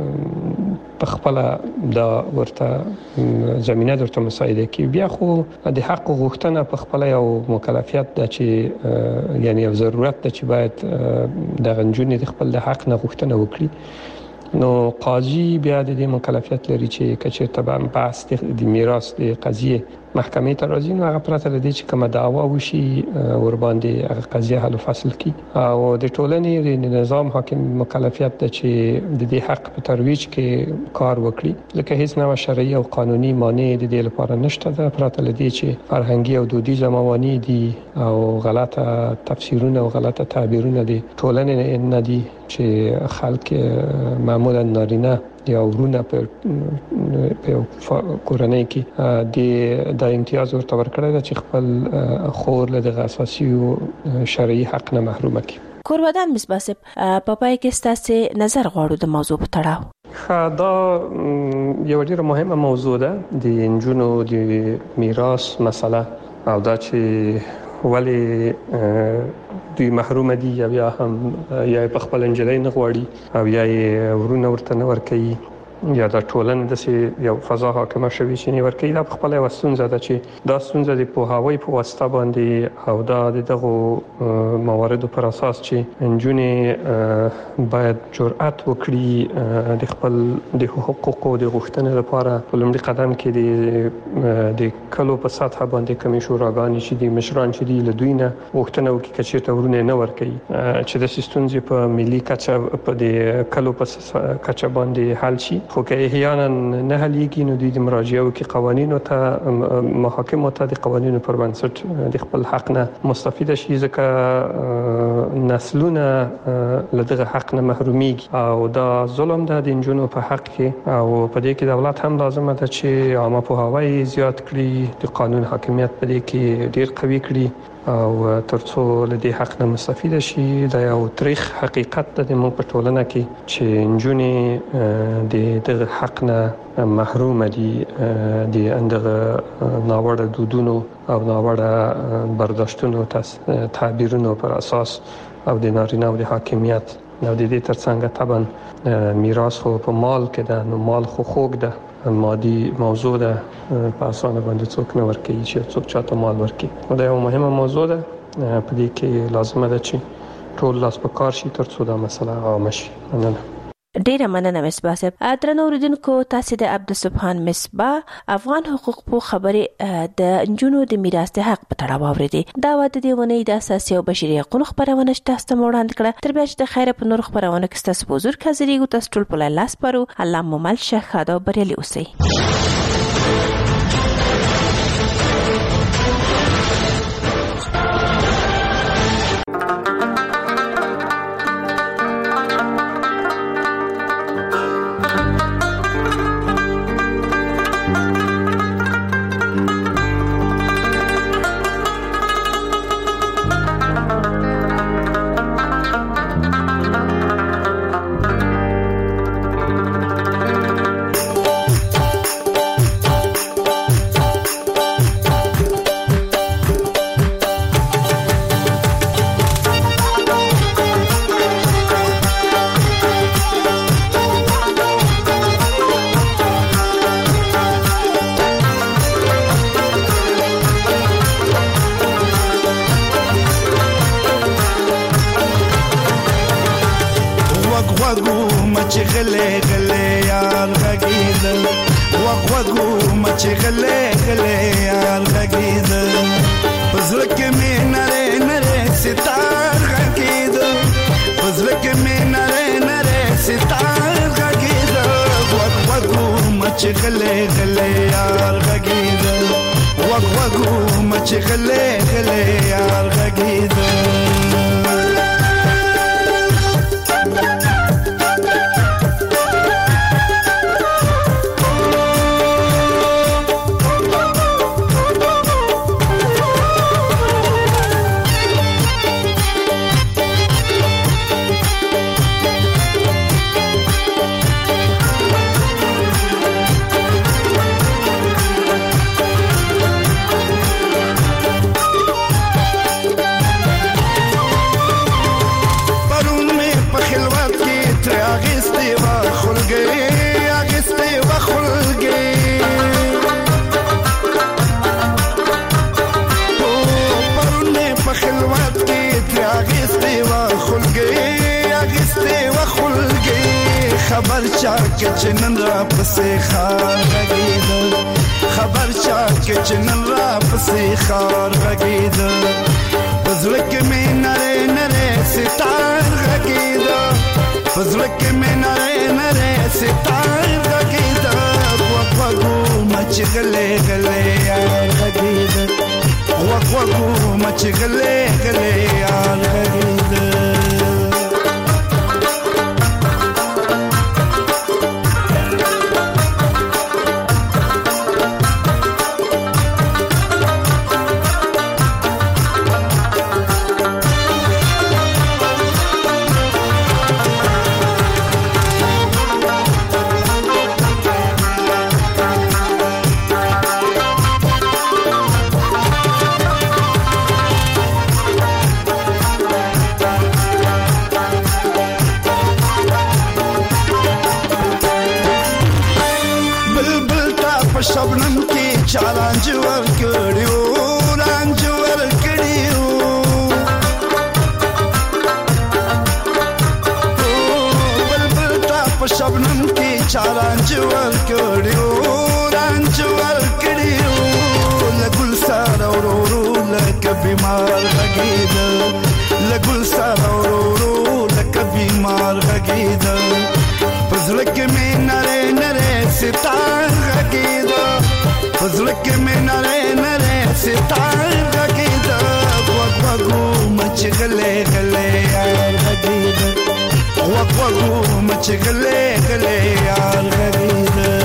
خپل دا ورته زمينه درته مساعده کوي بیا خو د حق غوښتنه په خپل یو مکلفیت ده چې یعنی یو ضرورت ده چې باید د غنجونې د خپل د حق نه غوښتنه وکړي نو قاضي بیا د دې مکلفیت لري چې کچې تبع بحث د میراث د قضیه محکمې ته راځي نو هغه پرته لدی چې کومه دعوا وشي ور باندې هغه قضیه حل فصل کی او د ټولنې د نظام حاکم مکلفیت ده چې د دې حق په ترویج کې کار وکړي ځکه هیڅ نوع شرعي او قانوني مانع د دې لپاره نشته ده پرته لدی چې فرهنګي او دودیزه موانع دي او غلطه تفسیرونه او غلطه تعبیرونه دي ټولنې نه دي چې خلک معمولا نارینه یا ورونه په کورنۍ کې د امتیاز ورته ورکړی چې خپل خور له دغه اساسي او شرعي حق نه محروم کړي. کورودان مصباح په پای کې ستاسو نظر غواړو د موضوع په تړاو. دا یو ډیره مهمه موضوع ده د انجونو د میراث مسله او دا چې ولی دوی محروم دي یا هم یا په خپل انجلۍ نه غواړي او یا ورونه ورته نه ورکوي یا د ټولنې د یو فضا حاکمه شوي چې نه ورکوي. دا په خپل وسونځه ده چې دا ستونزه د پوهاوی په واسطه باندې او دا دغه مواردو پر اساس چې انجونې باید جرأت وکړي د خپل د حقوقو د غوښتنې لپاره په لومړي قدم کې د کلو په سطح باندې کمی شوراګانې چې د مشران چې دی له دوی نه غوښتنه وکړي چې ورونه نه ورکوي چې د ستونزې په ملي کچه په د کلو په کچه باندې حل شي. خو که احیانا نه حلیږي نو د مراجعه وکړي قوانینو ته محاکم ته د قوانینو پر بنسټ د خپل حق نه مستفید شي ځکه نسلونه له دغه حق نه محرومیږي او دا ظلم ده د انجونو په حق کې او په دې کې دولت هم لازمه ده چې عامه پوهاوی زیات کړي د قانون حاکمیت په دې کې ډیر قوي کړي او ترڅو له دې حق نه مستفید شي. دا یو تاریخ حقیقت ده د موږ په ټولنه کې چې انجونې د دغه حق نه محروم دي د اندغه ناوړه دودونو او ناوړه برداشتونو تعبیرونو پر اساس او د نارینه او د حاکمیت او د دې ترڅنګ طبعا میراث خو په مال کې ده نو مال خو خوږ ده مادي موضوع ده په اسانه باندې څوک نه ورکوي چې څوک چاته مال ورکوي. دا یو مهمه موضوع ده په دې کې لازمه ده چې ټول لاس په کار شي ترڅو دا مسله عامه شي. ډیره مننه مصباح صاحب. درنو اوریدونکو تاسو د عبدالسبحان مصباح افغان حقوق په خبره د انجونو د میراث حق په تړاو اوریدي. دا واده دی ونی د اساسي او بشري حقوقو خبرونه تاسو ته وړاندې کړه. تر بیا چې د خیره په نور خبرونه کې تاسو حضور حاضرېږو. تاسو ټول په لاس پرو الله ممل شهاده بریالي اوسئ. خبر چا کې چنن را پسې خار غږید خبر چا کې چنن را پسې خار غږید پزړه کې مې نره نره ستار غږید پزړه کې مې نره نره ستار غږید وقفو مچ غلې غلې یار غږید وقفو مچ غلې غلې یار غږید چالان جوړ کړیو ران جوړ کړیو بلبل تا په شبنم کې چالان جوړ کړیو ران جوړ کړیو لګل سره ورو لکه بیمار غږیدل لګل سره ورو لکه بیمار غږیدل پزړه کې مې نره نره ستار غږیدل پزړه کې مې نره نره ستار غږیدل وګو مچ غلې غلې یار غږیدل وګو مچ غلې غلې یار غږیدل